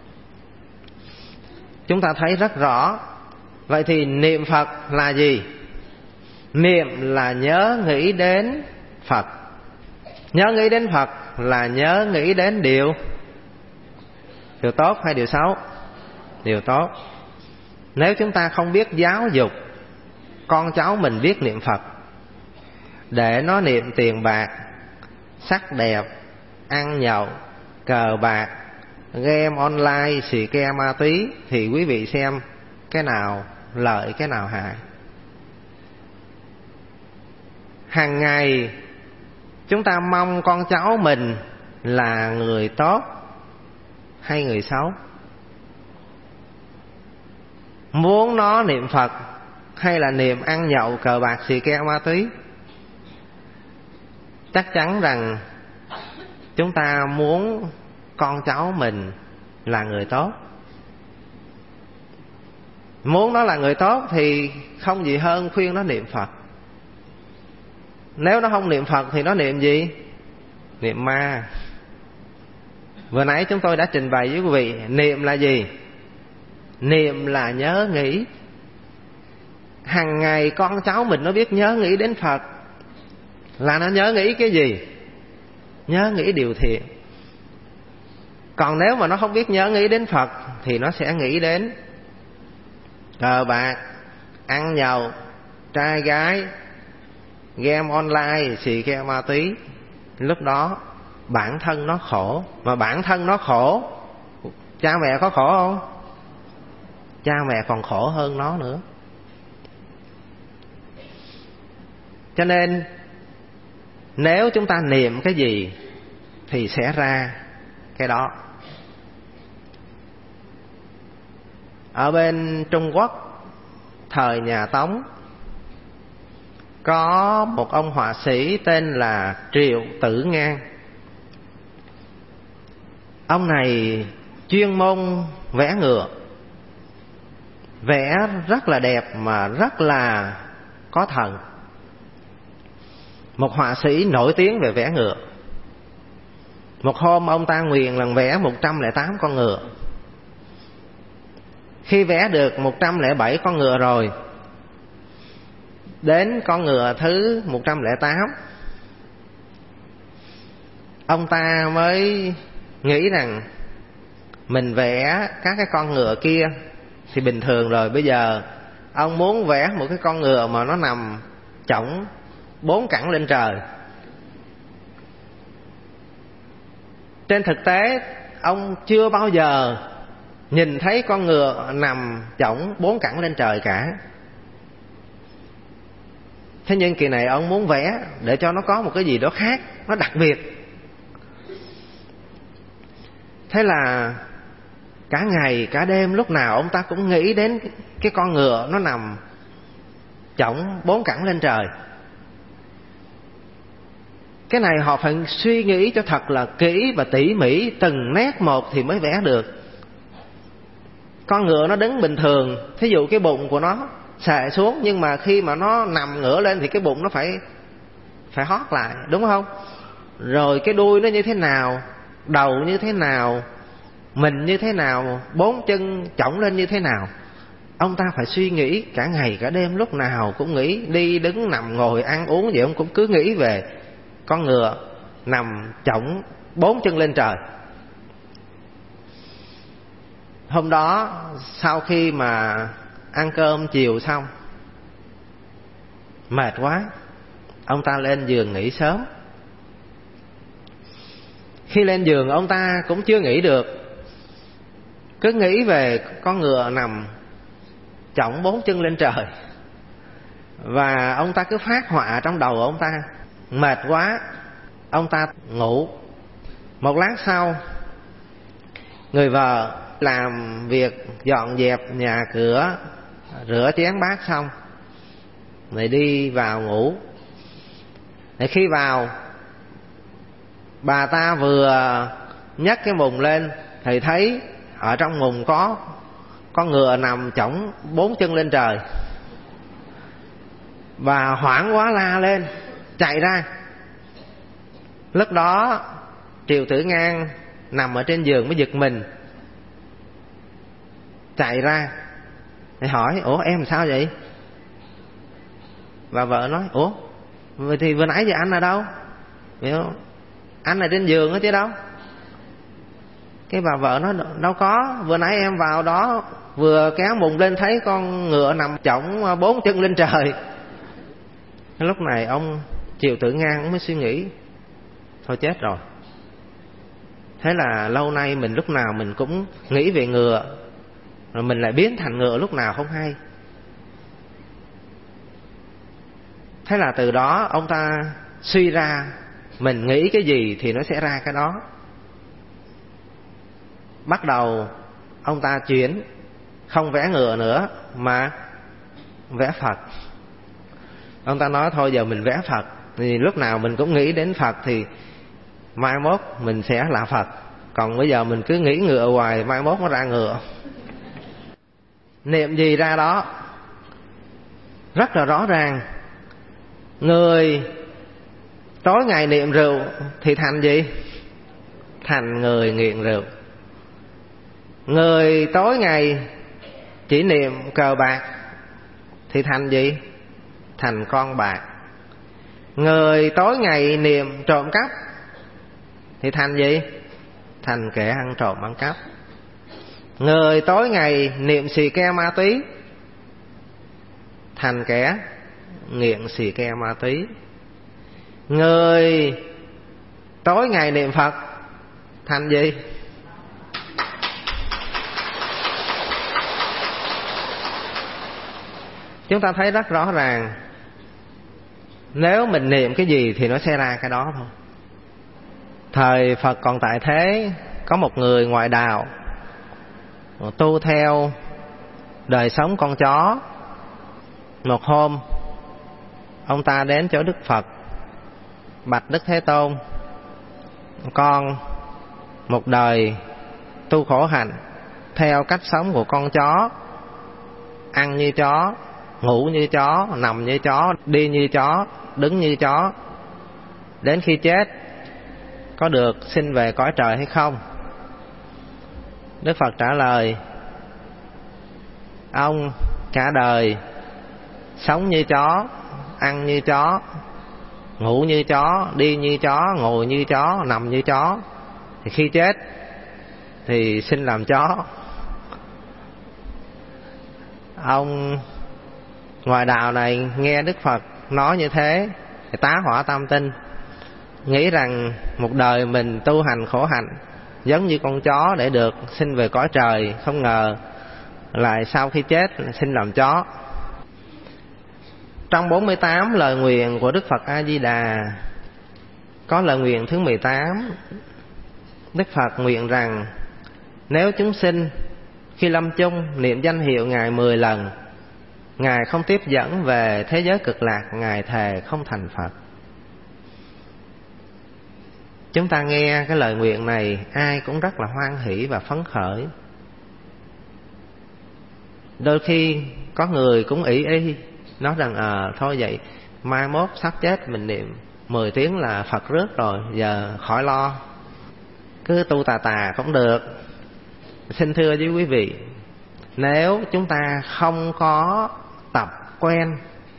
Chúng ta thấy rất rõ. Vậy thì niệm Phật là gì? Niệm là nhớ nghĩ đến Phật. Nhớ nghĩ đến Phật là nhớ nghĩ đến điều tốt hay điều xấu? Điều tốt. Nếu chúng ta không biết giáo dục con cháu mình biết niệm Phật, để nó niệm tiền bạc, sắc đẹp, ăn nhậu, cờ bạc, game online, xì ke ma túy, thì quý vị xem cái nào lợi cái nào hại. Hàng ngày chúng ta mong con cháu mình là người tốt hay người xấu? Muốn nó niệm Phật hay là niệm ăn nhậu, cờ bạc, xì ke ma túy? Chắc chắn rằng chúng ta muốn con cháu mình là người tốt. Muốn nó là người tốt thì không gì hơn khuyên nó niệm Phật. Nếu nó không niệm Phật thì nó niệm gì? Niệm ma. Vừa nãy chúng tôi đã trình bày với quý vị, niệm là gì? Niệm là nhớ nghĩ. Hằng ngày con cháu mình nó biết nhớ nghĩ đến Phật là nó nhớ nghĩ cái gì? Nhớ nghĩ điều thiện. Còn nếu mà nó không biết nhớ nghĩ đến Phật thì nó sẽ nghĩ đến cờ bạc, ăn nhậu, trai gái, game online, xì ke ma túy. Lúc đó bản thân nó khổ. Mà bản thân nó khổ, cha mẹ có khổ không? Cha mẹ còn khổ hơn nó nữa. Cho nên nếu chúng ta niệm cái gì thì sẽ ra cái đó. Ở bên Trung Quốc thời nhà Tống có một ông họa sĩ tên là Triệu Tử Ngang. Ông này chuyên môn vẽ ngựa, vẽ rất là đẹp mà rất là có thần. Một họa sĩ nổi tiếng về vẽ ngựa. Một hôm ông ta nguyền lần vẽ 108 con ngựa. Khi vẽ được 107 con ngựa rồi, đến con ngựa thứ 108, ông ta mới nghĩ rằng mình vẽ các cái con ngựa kia thì bình thường rồi. Bây giờ ông muốn vẽ một cái con ngựa mà nó nằm chổng 4 cẳng lên trời. Trên thực tế ông chưa bao giờ nhìn thấy con ngựa nằm chổng 4 cẳng lên trời cả. Thế nhưng kỳ này ông muốn vẽ để cho nó có một cái gì đó khác, nó đặc biệt. Thế là cả ngày cả đêm lúc nào ông ta cũng nghĩ đến cái con ngựa nó nằm chổng 4 cẳng lên trời. Cái này họ phải suy nghĩ cho thật là kỹ và tỉ mỉ từng nét một thì mới vẽ được. Con ngựa nó đứng bình thường, thí dụ cái bụng của nó xệ xuống, nhưng mà khi mà nó nằm ngửa lên thì cái bụng nó phải hót lại, đúng không? Rồi cái đuôi nó như thế nào, đầu như thế nào, mình như thế nào, 4 chân chổng lên như thế nào. Ông ta phải suy nghĩ cả ngày cả đêm, lúc nào cũng nghĩ, đi đứng nằm ngồi ăn uống gì ông cũng cứ nghĩ về con ngựa nằm chổng 4 chân lên trời. Hôm đó sau khi mà ăn cơm chiều xong, mệt quá, ông ta lên giường nghỉ sớm. Khi lên giường ông ta cũng chưa nghỉ được, cứ nghĩ về con ngựa nằm chổng 4 chân lên trời. Và ông ta cứ phát họa trong đầu ông ta. Mệt quá, ông ta ngủ. Một lát sau, người vợ làm việc dọn dẹp nhà cửa, rửa chén bát xong rồi đi vào ngủ. Thì khi vào, bà ta vừa nhấc cái mùng lên thì thấy ở trong mùng có con ngựa nằm chổng 4 chân lên trời. Bà hoảng quá la lên, chạy ra. Lúc đó Triệu Tử Ngang nằm ở trên giường mới giật mình, chạy ra thì hỏi: ủa em sao vậy? Và vợ nói: ủa vậy thì vừa nãy giờ anh ở đâu? Anh ở trên giường đó chứ đâu. Cái bà vợ nói đâu có, vừa nãy em vào đó vừa kéo mùng lên thấy con ngựa nằm chổng 4 chân lên trời. Lúc này ông Triệu Tử Ngang ông mới suy nghĩ, thôi chết rồi. Thế là lâu nay mình lúc nào mình cũng nghĩ về ngựa, rồi mình lại biến thành ngựa lúc nào không hay. Thế là từ đó ông ta suy ra mình nghĩ cái gì thì nó sẽ ra cái đó. Bắt đầu ông ta chuyển, không vẽ ngựa nữa mà vẽ Phật. Ông ta nói thôi giờ mình vẽ Phật, thì lúc nào mình cũng nghĩ đến Phật thì mai mốt mình sẽ là Phật. Còn bây giờ mình cứ nghĩ ngựa hoài, mai mốt nó ra ngựa. Niệm gì ra đó, rất là rõ ràng. Người tối ngày niệm rượu thì thành gì? Thành người nghiện rượu. Người tối ngày chỉ niệm cờ bạc thì thành gì? Thành con bạc. Người tối ngày niệm trộm cắp thì thành gì? Thành kẻ ăn trộm ăn cắp. Người tối ngày niệm xì ke ma túy thành kẻ nghiện xì ke ma túy. Người tối ngày niệm Phật thành gì? Chúng ta thấy rất rõ ràng, nếu mình niệm cái gì thì nó sẽ ra cái đó thôi. Thời Phật còn tại thế, có một người ngoại đạo tu theo đời sống con chó. Một hôm ông ta đến chỗ Đức Phật, bạch Đức Thế Tôn: con một đời tu khổ hạnh theo cách sống của con chó, ăn như chó, ngủ như chó, nằm như chó, đi như chó, đứng như chó. Đến khi chết có được sinh về cõi trời hay không? Đức Phật trả lời: ông cả đời sống như chó, ăn như chó, ngủ như chó, đi như chó, ngồi như chó, nằm như chó, thì khi chết thì sinh làm chó. Ông ngoại đạo này nghe Đức Phật nói như thế thì tá hỏa tam tinh, nghĩ rằng một đời mình tu hành khổ hạnh giống như con chó để được sinh về cõi trời, không ngờ lại sau khi chết sinh làm chó. Trong 48 lời nguyện của Đức Phật A Di Đà, có lời nguyện thứ 18. Đức Phật nguyện rằng nếu chúng sinh khi lâm chung niệm danh hiệu Ngài 10 lần, Ngài không tiếp dẫn về thế giới cực lạc, Ngài thề không thành Phật. Chúng ta nghe cái lời nguyện này ai cũng rất là hoan hỷ và phấn khởi. Đôi khi có người cũng ỷ y nói rằng thôi vậy mai mốt sắp chết mình niệm 10 tiếng là Phật rước rồi, giờ khỏi lo, cứ tu tà tà cũng được. Xin thưa với quý vị, nếu chúng ta không có tập quen,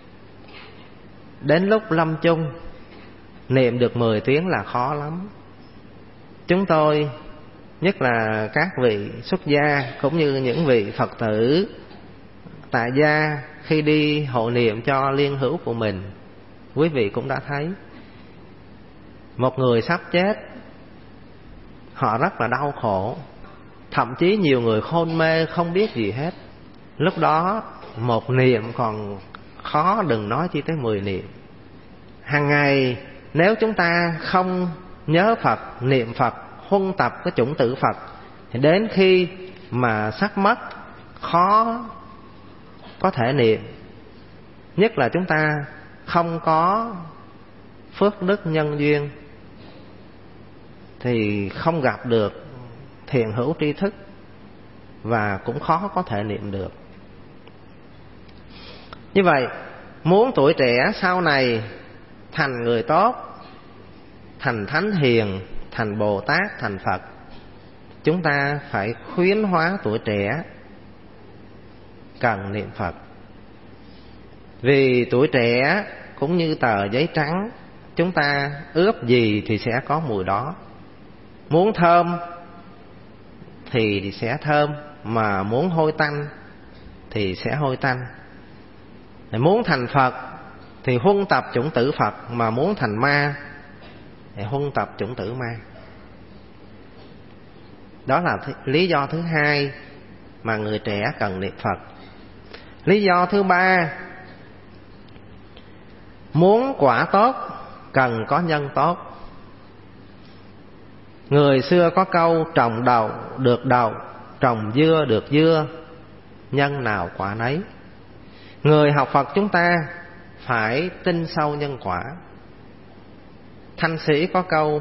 đến lúc lâm chung niệm được 10 tiếng là khó lắm. Chúng tôi, nhất là các vị xuất gia cũng như những vị Phật tử tại gia, khi đi hộ niệm cho liên hữu của mình, quý vị cũng đã thấy một người sắp chết, họ rất là đau khổ, thậm chí nhiều người khôn mê không biết gì hết. Lúc đó một niệm còn khó, đừng nói chi tới 10 niệm. Hàng ngày nếu chúng ta không nhớ Phật, niệm Phật, huân tập cái chủng tử Phật, thì đến khi mà sắp mất khó có thể niệm. Nhất là chúng ta không có phước đức nhân duyên thì không gặp được thiền hữu tri thức và cũng khó có thể niệm được. Như vậy, muốn tuổi trẻ sau này thành người tốt, thành thánh hiền, thành Bồ Tát, thành Phật, chúng ta phải khuyến hóa tuổi trẻ cần niệm Phật. Vì tuổi trẻ cũng như tờ giấy trắng, chúng ta ướp gì thì sẽ có mùi đó. Muốn thơm thì sẽ thơm, mà muốn hôi tanh thì sẽ hôi tanh. Muốn thành Phật thì huân tập chủng tử Phật, mà muốn thành ma thì huân tập chủng tử ma. Đó là lý do thứ hai mà người trẻ cần niệm Phật. Lý do thứ ba, muốn quả tốt cần có nhân tốt. Người xưa có câu trồng đậu được đậu, trồng dưa được dưa, nhân nào quả nấy. Người học Phật chúng ta phải tin sâu nhân quả. Thanh sĩ có câu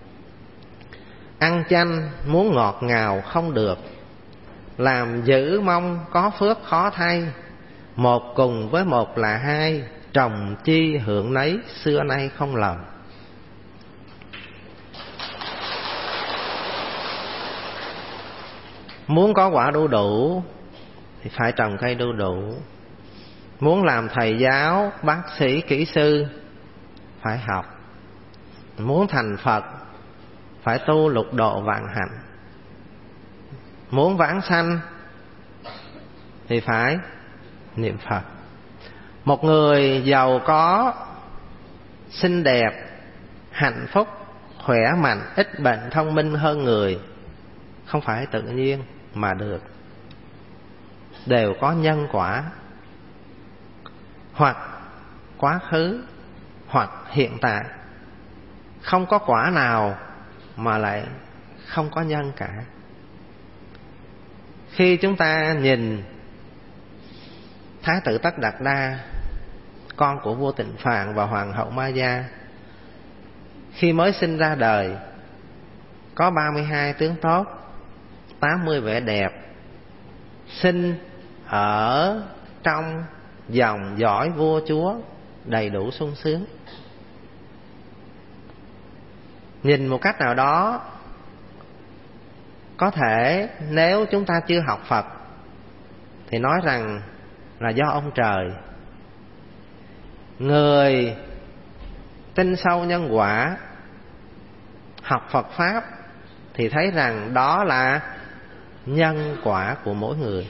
ăn chanh muốn ngọt ngào không được, làm dữ mong có phước khó thay. Một cùng với một là hai, trồng chi hưởng nấy, xưa nay không lầm. Muốn có quả đu đủ thì phải trồng cây đu đủ. Muốn làm thầy giáo, bác sĩ, kỹ sư phải học. Muốn thành Phật phải tu lục độ vạn hạnh. Muốn vãng sanh thì phải niệm Phật. Một người giàu có, xinh đẹp, hạnh phúc, khỏe mạnh, ít bệnh, thông minh hơn người không phải tự nhiên mà được, đều có nhân quả, hoặc quá khứ hoặc hiện tại. Không có quả nào mà lại không có nhân cả. Khi chúng ta nhìn Thái tử Tất Đạt Đa, con của vua Tịnh Phạn và hoàng hậu Maya, khi mới sinh ra đời có 32 tướng tốt, 80 vẻ đẹp, sinh ở trong dòng dõi vua chúa, đầy đủ sung sướng. Nhìn một cách nào đó, có thể nếu chúng ta chưa học Phật thì nói rằng là do ông trời. Người tin sâu nhân quả, học Phật Pháp thì thấy rằng đó là nhân quả của mỗi người.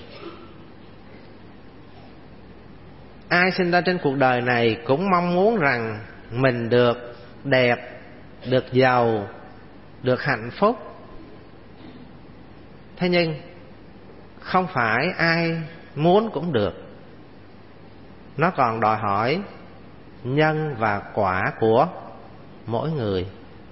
Ai sinh ra trên cuộc đời này cũng mong muốn rằng mình được đẹp, được giàu, được hạnh phúc. Thế nhưng không phải ai muốn cũng được. Nó còn đòi hỏi nhân và quả của mỗi người.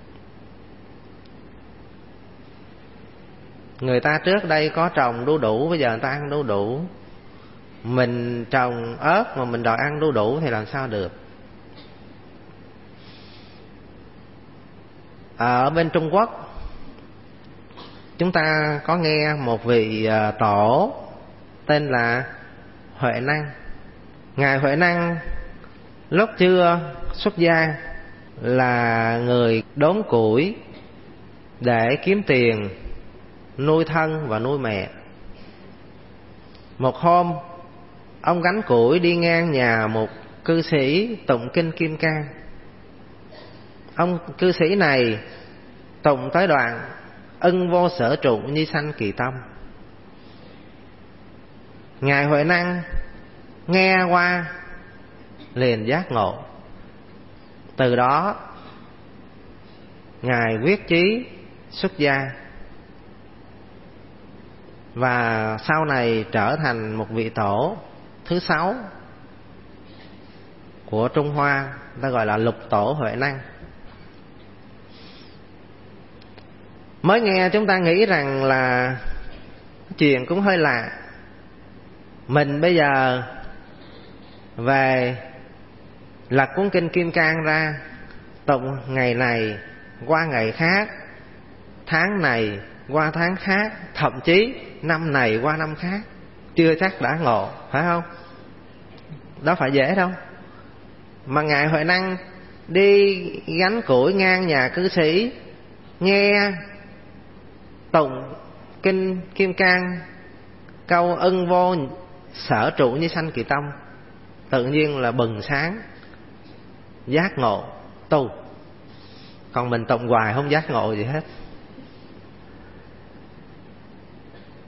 Người ta trước đây có trồng đu đủ, bây giờ người ta ăn đu đủ. Mình trồng ớt mà mình đòi ăn đu đủ thì làm sao được. Ở bên Trung Quốc, chúng ta có nghe một vị tổ tên là Huệ Năng. Ngài Huệ Năng lúc chưa xuất gia là người đốn củi để kiếm tiền nuôi thân và nuôi mẹ. Một hôm, ông gánh củi đi ngang nhà một cư sĩ tụng kinh Kim Cang. Ông cư sĩ này tụng tới đoạn ưng vô sở trụ nhi sanh kỳ tâm. Ngài Huệ Năng nghe qua liền giác ngộ. Từ đó Ngài quyết chí xuất gia, và sau này trở thành một vị tổ thứ 6 của Trung Hoa, ta gọi là Lục Tổ Huệ Năng. Mới nghe chúng ta nghĩ rằng là chuyện cũng hơi lạ. Mình bây giờ về lật cuốn kinh Kim Cang ra, tụng ngày này qua ngày khác, tháng này qua tháng khác, thậm chí năm này qua năm khác, chưa chắc đã ngộ, phải không? Đó phải dễ đâu. Mà Ngài Huệ Năng đi gánh củi ngang nhà cư sĩ, nghe tụng kinh Kim Cang câu ưng vô sở trụ như sanh kỳ tâm, tự nhiên là bừng sáng, giác ngộ, tu. Còn mình tụng hoài không giác ngộ gì hết.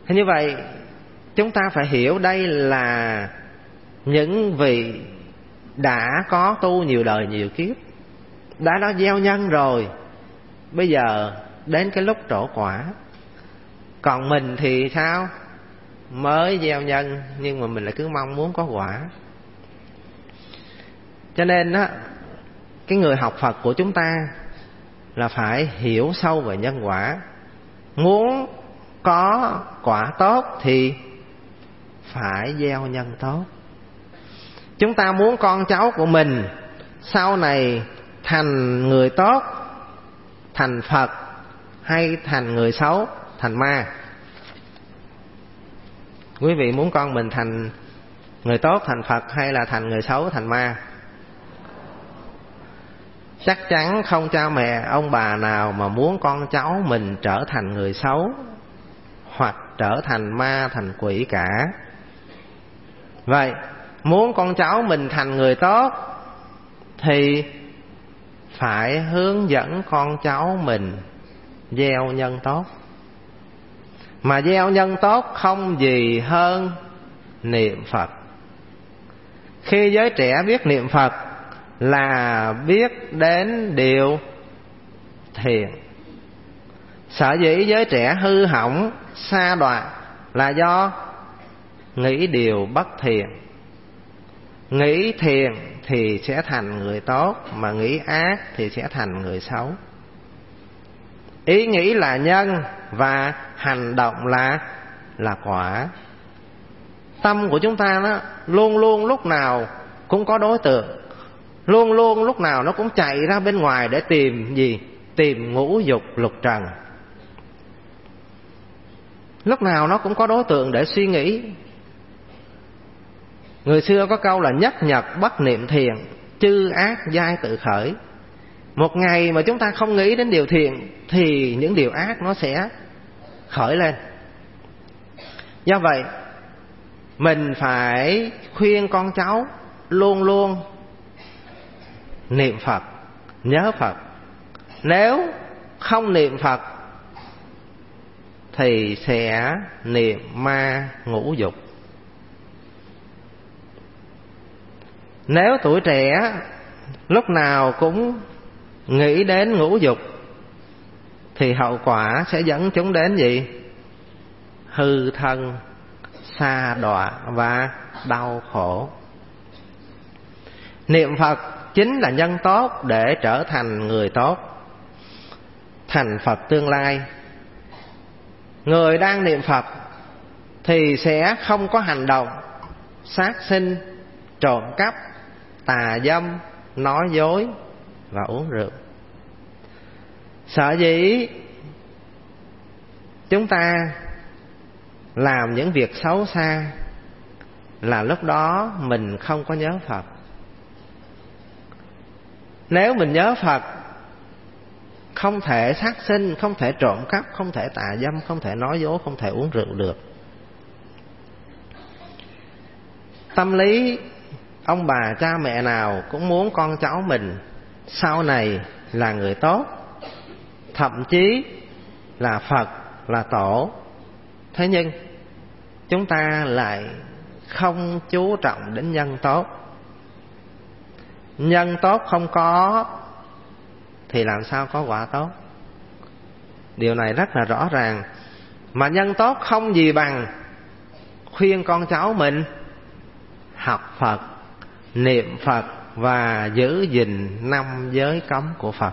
Thế như vậy chúng ta phải hiểu đây là những vị đã có tu nhiều đời nhiều kiếp, đã gieo nhân rồi, bây giờ đến cái lúc trổ quả. Còn mình thì sao? Mới gieo nhân nhưng mà mình lại cứ mong muốn có quả. Cho nên á, cái người học Phật của chúng ta là phải hiểu sâu về nhân quả. Muốn có quả tốt thì phải gieo nhân tốt. Chúng ta muốn con cháu của mình sau này thành người tốt, thành Phật, hay thành người xấu, thành ma? Quý vị muốn con mình thành người tốt, thành Phật, hay là thành người xấu, thành ma? Chắc chắn không cha mẹ ông bà nào mà muốn con cháu mình trở thành người xấu hoặc trở thành ma, thành quỷ cả. Vậy muốn con cháu mình thành người tốt thì phải hướng dẫn con cháu mình gieo nhân tốt. Mà gieo nhân tốt không gì hơn niệm Phật. Khi giới trẻ biết niệm Phật là biết đến điều thiện. Sở dĩ giới trẻ hư hỏng sa đọa là do nghĩ điều bất thiện. Nghĩ thiện thì sẽ thành người tốt, mà nghĩ ác thì sẽ thành người xấu. Ý nghĩ là nhân và hành động là quả. Tâm của chúng ta nó luôn luôn lúc nào cũng có đối tượng, luôn luôn lúc nào nó cũng chạy ra bên ngoài để tìm gì? Tìm ngũ dục lục trần. Lúc nào nó cũng có đối tượng để suy nghĩ. Người xưa có câu là nhất nhật bất niệm thiện, chư ác giai tự khởi. Một ngày mà chúng ta không nghĩ đến điều thiện thì những điều ác nó sẽ khởi lên. Do vậy mình phải khuyên con cháu luôn luôn niệm Phật, nhớ Phật. Nếu không niệm Phật thì sẽ niệm ma ngũ dục. Nếu tuổi trẻ lúc nào cũng nghĩ đến ngũ dục thì hậu quả sẽ dẫn chúng đến gì? Hư thân, sa đọa và đau khổ. Niệm Phật chính là nhân tốt để trở thành người tốt, thành Phật tương lai. Người đang niệm Phật thì sẽ không có hành động sát sinh, trộm cắp, tà dâm, nói dối và uống rượu. Sở dĩ chúng ta làm những việc xấu xa là lúc đó mình không có nhớ Phật. Nếu mình nhớ Phật, không thể sát sinh, không thể trộm cắp, không thể tà dâm, không thể nói dối, không thể uống rượu được. Tâm lý ông bà cha mẹ nào cũng muốn con cháu mình sau này là người tốt, thậm chí là Phật, là tổ. Thế nhưng chúng ta lại không chú trọng đến nhân tốt. Nhân tốt không có thì làm sao có quả tốt? Điều này rất là rõ ràng. Mà nhân tốt không gì bằng khuyên con cháu mình học Phật, niệm Phật và giữ gìn 5 giới cấm của Phật.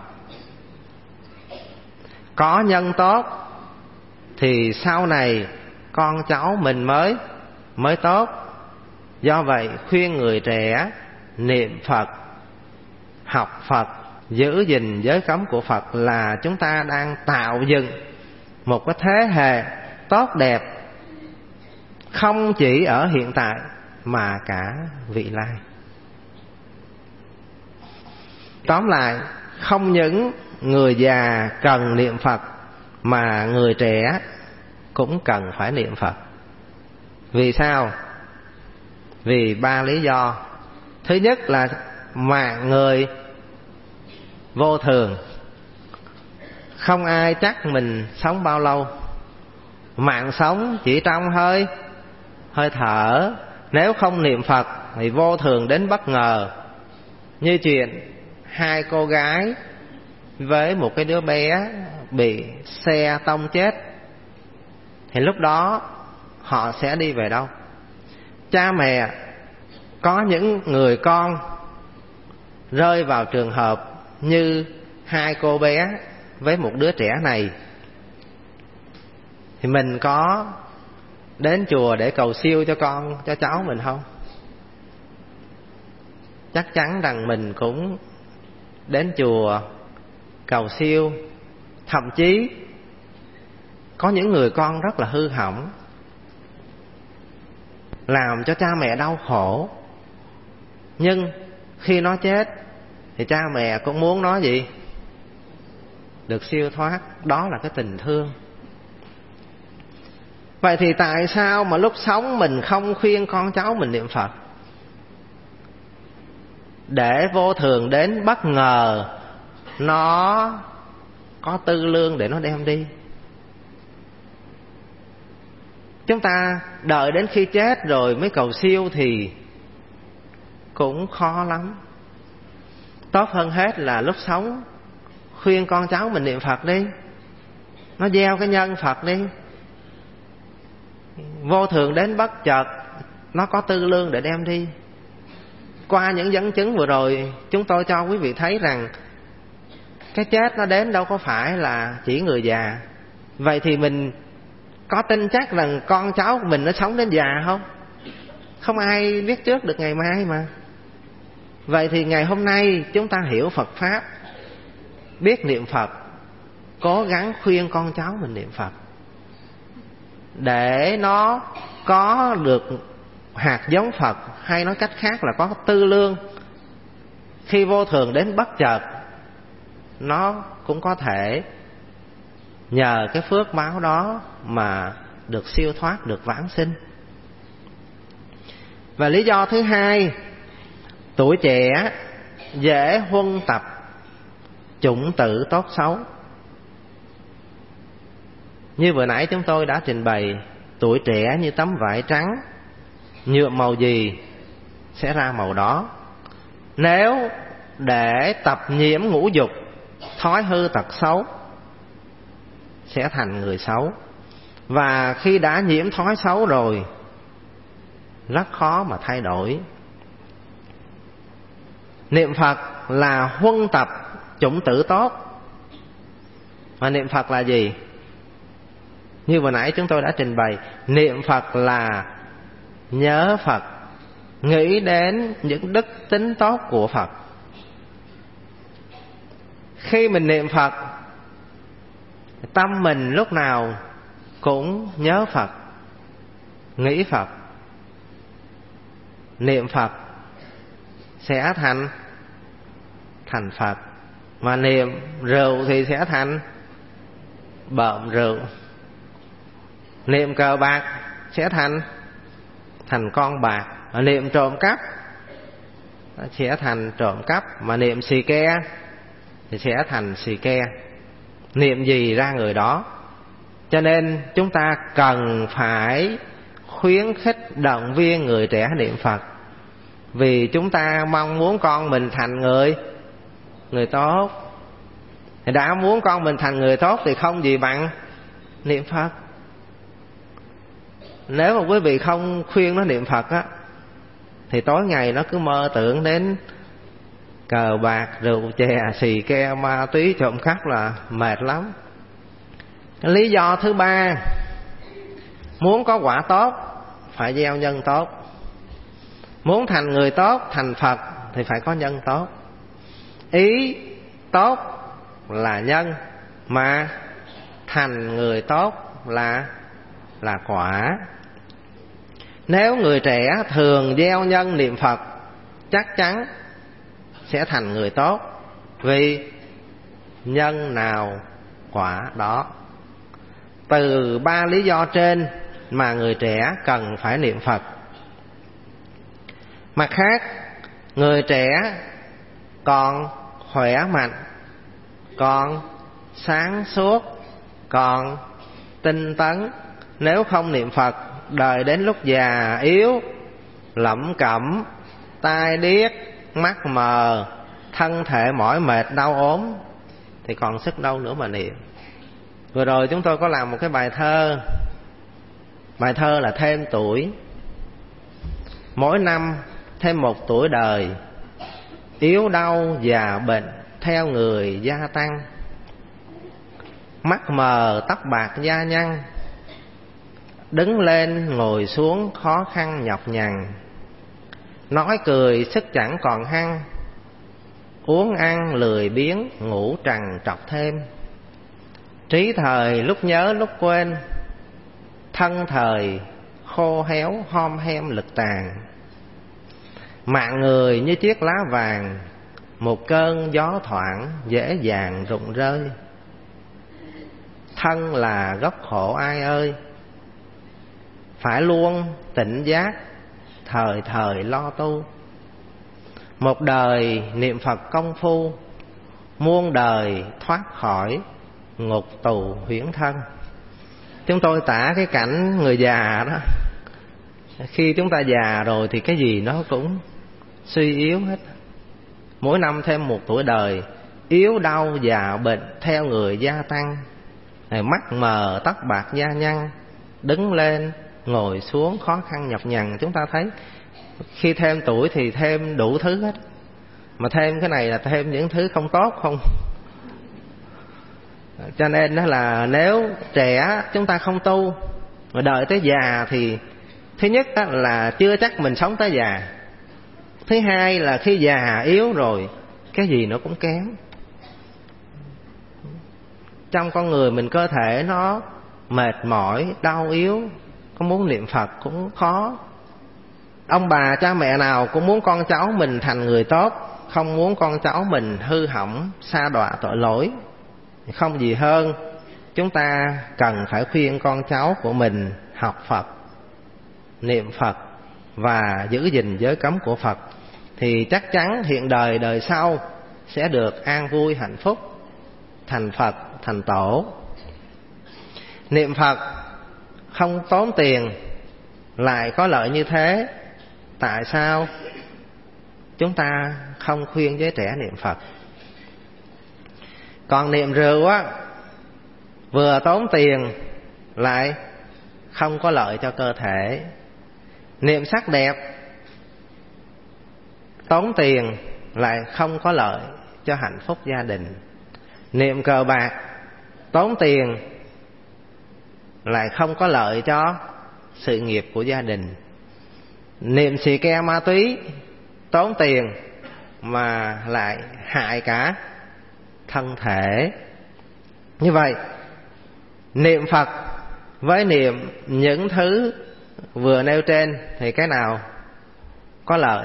Có nhân tốt thì sau này con cháu mình mới tốt. Do vậy khuyên người trẻ niệm Phật, học Phật, giữ gìn giới cấm của Phật là chúng ta đang tạo dựng một cái thế hệ tốt đẹp, không chỉ ở hiện tại mà cả vị lai. Tóm lại, không những người già cần niệm Phật mà người trẻ cũng cần phải niệm Phật. Vì sao? Vì 3 lý do. Thứ nhất là mạng người vô thường, không ai chắc mình sống bao lâu. Mạng sống chỉ trong hơi thở. Nếu không niệm Phật thì vô thường đến bất ngờ. Như chuyện hai cô gái với một cái đứa bé bị xe tông chết, thì lúc đó họ sẽ đi về đâu? Cha mẹ có những người con rơi vào trường hợp như hai cô bé với một đứa trẻ này, thì mình có đến chùa để cầu siêu cho con, cho cháu mình không? Chắc chắn rằng mình cũng đến chùa cầu siêu. Thậm chí có những người con rất là hư hỏng, làm cho cha mẹ đau khổ, nhưng khi nó chết thì cha mẹ cũng muốn nó gì? Được siêu thoát. Đó là cái tình thương. Vậy thì tại sao mà lúc sống mình không khuyên con cháu mình niệm Phật? Để vô thường đến bất ngờ, nó có tư lương để nó đem đi. Chúng ta đợi đến khi chết rồi mới cầu siêu thì cũng khó lắm. Tốt hơn hết là lúc sống khuyên con cháu mình niệm Phật đi, nó gieo cái nhân Phật đi. Vô thường đến bất chợt, nó có tư lương để đem đi. Qua những dẫn chứng vừa rồi, chúng tôi cho quý vị thấy rằng cái chết nó đến đâu có phải là chỉ người già. Vậy thì mình có tin chắc rằng con cháu của mình nó sống đến già không? Không ai biết trước được ngày mai mà. Vậy thì ngày hôm nay chúng ta hiểu Phật Pháp, biết niệm Phật, cố gắng khuyên con cháu mình niệm Phật, để nó có được hạt giống Phật, hay nói cách khác là có tư lương. Khi vô thường đến bất chợt, nó cũng có thể nhờ cái phước báo đó mà được siêu thoát, được vãng sinh. Và lý do thứ hai, tuổi trẻ dễ huân tập chủng tử tốt xấu. Như vừa nãy chúng tôi đã trình bày, tuổi trẻ như tấm vải trắng, nhuộm màu gì sẽ ra màu đó. Nếu để tập nhiễm ngũ dục, thói hư tật xấu, sẽ thành người xấu. Và khi đã nhiễm thói xấu rồi, rất khó mà thay đổi. Niệm Phật là huân tập chủng tử tốt. Mà niệm Phật là gì? Như vừa nãy chúng tôi đã trình bày, niệm Phật là nhớ Phật, nghĩ đến những đức tính tốt của Phật. Khi mình niệm Phật, tâm mình lúc nào cũng nhớ Phật, nghĩ Phật. Niệm Phật sẽ thành Phật. Mà niệm rượu thì sẽ thành bợm rượu. Niệm cờ bạc sẽ thành con bạc. Mà niệm trộm cắp sẽ thành trộm cắp. Mà niệm xì ke thì sẽ thành xì ke. Niệm gì ra người đó. Cho nên chúng ta cần phải khuyến khích động viên người trẻ niệm Phật. Vì chúng ta mong muốn con mình thành người tốt. Thì đã muốn con mình thành người tốt thì không gì bằng niệm Phật. Nếu mà quý vị không khuyên nó niệm Phật á, thì tối ngày nó cứ mơ tưởng đến cờ bạc, rượu chè, xì ke, ma túy, trộm cắp là mệt lắm. Lý do thứ ba, muốn có quả tốt phải gieo nhân tốt. Muốn thành người tốt, thành Phật thì phải có nhân tốt. Ý tốt là nhân, mà thành người tốt là quả. Nếu người trẻ thường gieo nhân niệm Phật, chắc chắn sẽ thành người tốt. Vì nhân nào quả đó. Từ ba lý do trên mà người trẻ cần phải niệm Phật. Mặt khác, người trẻ còn khỏe mạnh, còn sáng suốt, còn tinh tấn, nếu không niệm Phật, đời đến lúc già yếu, lẩm cẩm, tai điếc, mắt mờ, thân thể mỏi mệt đau ốm, thì còn sức đâu nữa mà niệm. Vừa rồi chúng tôi có làm một cái bài thơ. Bài thơ là thêm tuổi. Mỗi năm thêm một tuổi đời, yếu đau già bệnh theo người gia tăng. Mắt mờ tóc bạc da nhăn, đứng lên ngồi xuống khó khăn nhọc nhằn. Nói cười sức chẳng còn hăng, uống ăn lười biếng ngủ trằn trọc thêm. Trí thời lúc nhớ lúc quên, thân thời khô héo hom hem lực tàn. Mạng người như chiếc lá vàng, một cơn gió thoảng dễ dàng rụng rơi. Thân là gốc khổ ai ơi, phải luôn tỉnh giác thời thời lo tu. Một đời niệm Phật công phu, muôn đời thoát khỏi ngục tù huyễn thân. Chúng tôi tả cái cảnh người già đó. Khi chúng ta già rồi thì cái gì nó cũng suy yếu hết. Mỗi năm thêm một tuổi đời, yếu đau già bệnh theo người gia tăng. Mắt mờ tóc bạc da nhăn, đứng lên ngồi xuống khó khăn nhọc nhằn. Chúng ta thấy khi thêm tuổi thì thêm đủ thứ hết. Mà thêm cái này là thêm những thứ không tốt không. Cho nên đó là nếu trẻ chúng ta không tu, mà đợi tới già thì thứ nhất là chưa chắc mình sống tới già. Thứ hai là khi già yếu rồi, cái gì nó cũng kém. Trong con người mình cơ thể nó mệt mỏi, đau yếu, có muốn niệm Phật cũng khó. Ông bà cha mẹ nào cũng muốn con cháu mình thành người tốt, không muốn con cháu mình hư hỏng, sa đọa tội lỗi. Không gì hơn, chúng ta cần phải khuyên con cháu của mình học Phật, niệm Phật và giữ gìn giới cấm của Phật, thì chắc chắn hiện đời đời sau sẽ được an vui hạnh phúc, thành Phật thành tổ. Niệm Phật không tốn tiền lại có lợi như thế, tại sao chúng ta không khuyên giới trẻ niệm Phật? Còn niệm rượu á, vừa tốn tiền lại không có lợi cho cơ thể. Niệm sắc đẹp tốn tiền lại không có lợi cho hạnh phúc gia đình. Niệm cờ bạc tốn tiền lại không có lợi cho sự nghiệp của gia đình. Niệm xì ke ma túy tốn tiền mà lại hại cả thân thể. Như vậy, niệm Phật với niệm những thứ vừa nêu trên thì cái nào có lợi?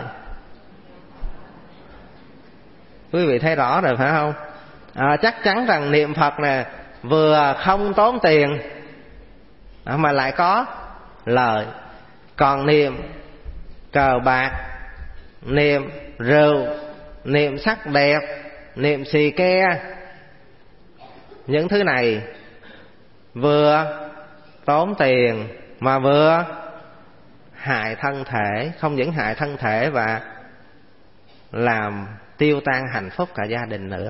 Quý vị thấy rõ rồi phải không? Chắc chắn rằng niệm Phật này vừa không tốn tiền mà lại có lợi. Còn niệm cờ bạc, niệm rượu, niệm sắc đẹp, niệm xì ke, những thứ này vừa tốn tiền mà vừa hại thân thể. Không những hại thân thể và làm tiêu tan hạnh phúc cả gia đình nữa.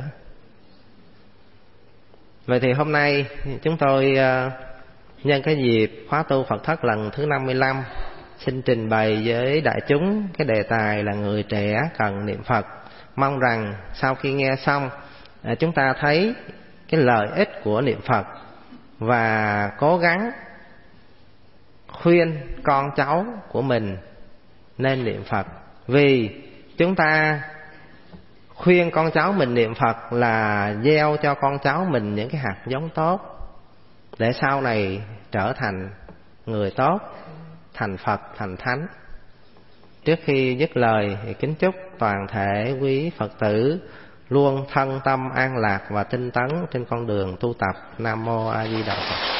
Vậy thì hôm nay chúng tôi nhân cái dịp khóa tu Phật thất lần thứ 55 xin trình bày với đại chúng cái đề tài là người trẻ cần niệm Phật. Mong rằng sau khi nghe xong chúng ta thấy cái lợi ích của niệm Phật và cố gắng khuyên con cháu của mình nên niệm Phật. Vì chúng ta khuyên con cháu mình niệm Phật là gieo cho con cháu mình những cái hạt giống tốt để sau này trở thành người tốt, thành Phật, thành Thánh. Trước khi dứt lời thì kính chúc toàn thể quý Phật tử luôn thân tâm an lạc và tinh tấn trên con đường tu tập. Nam Mô A Di Đà Phật.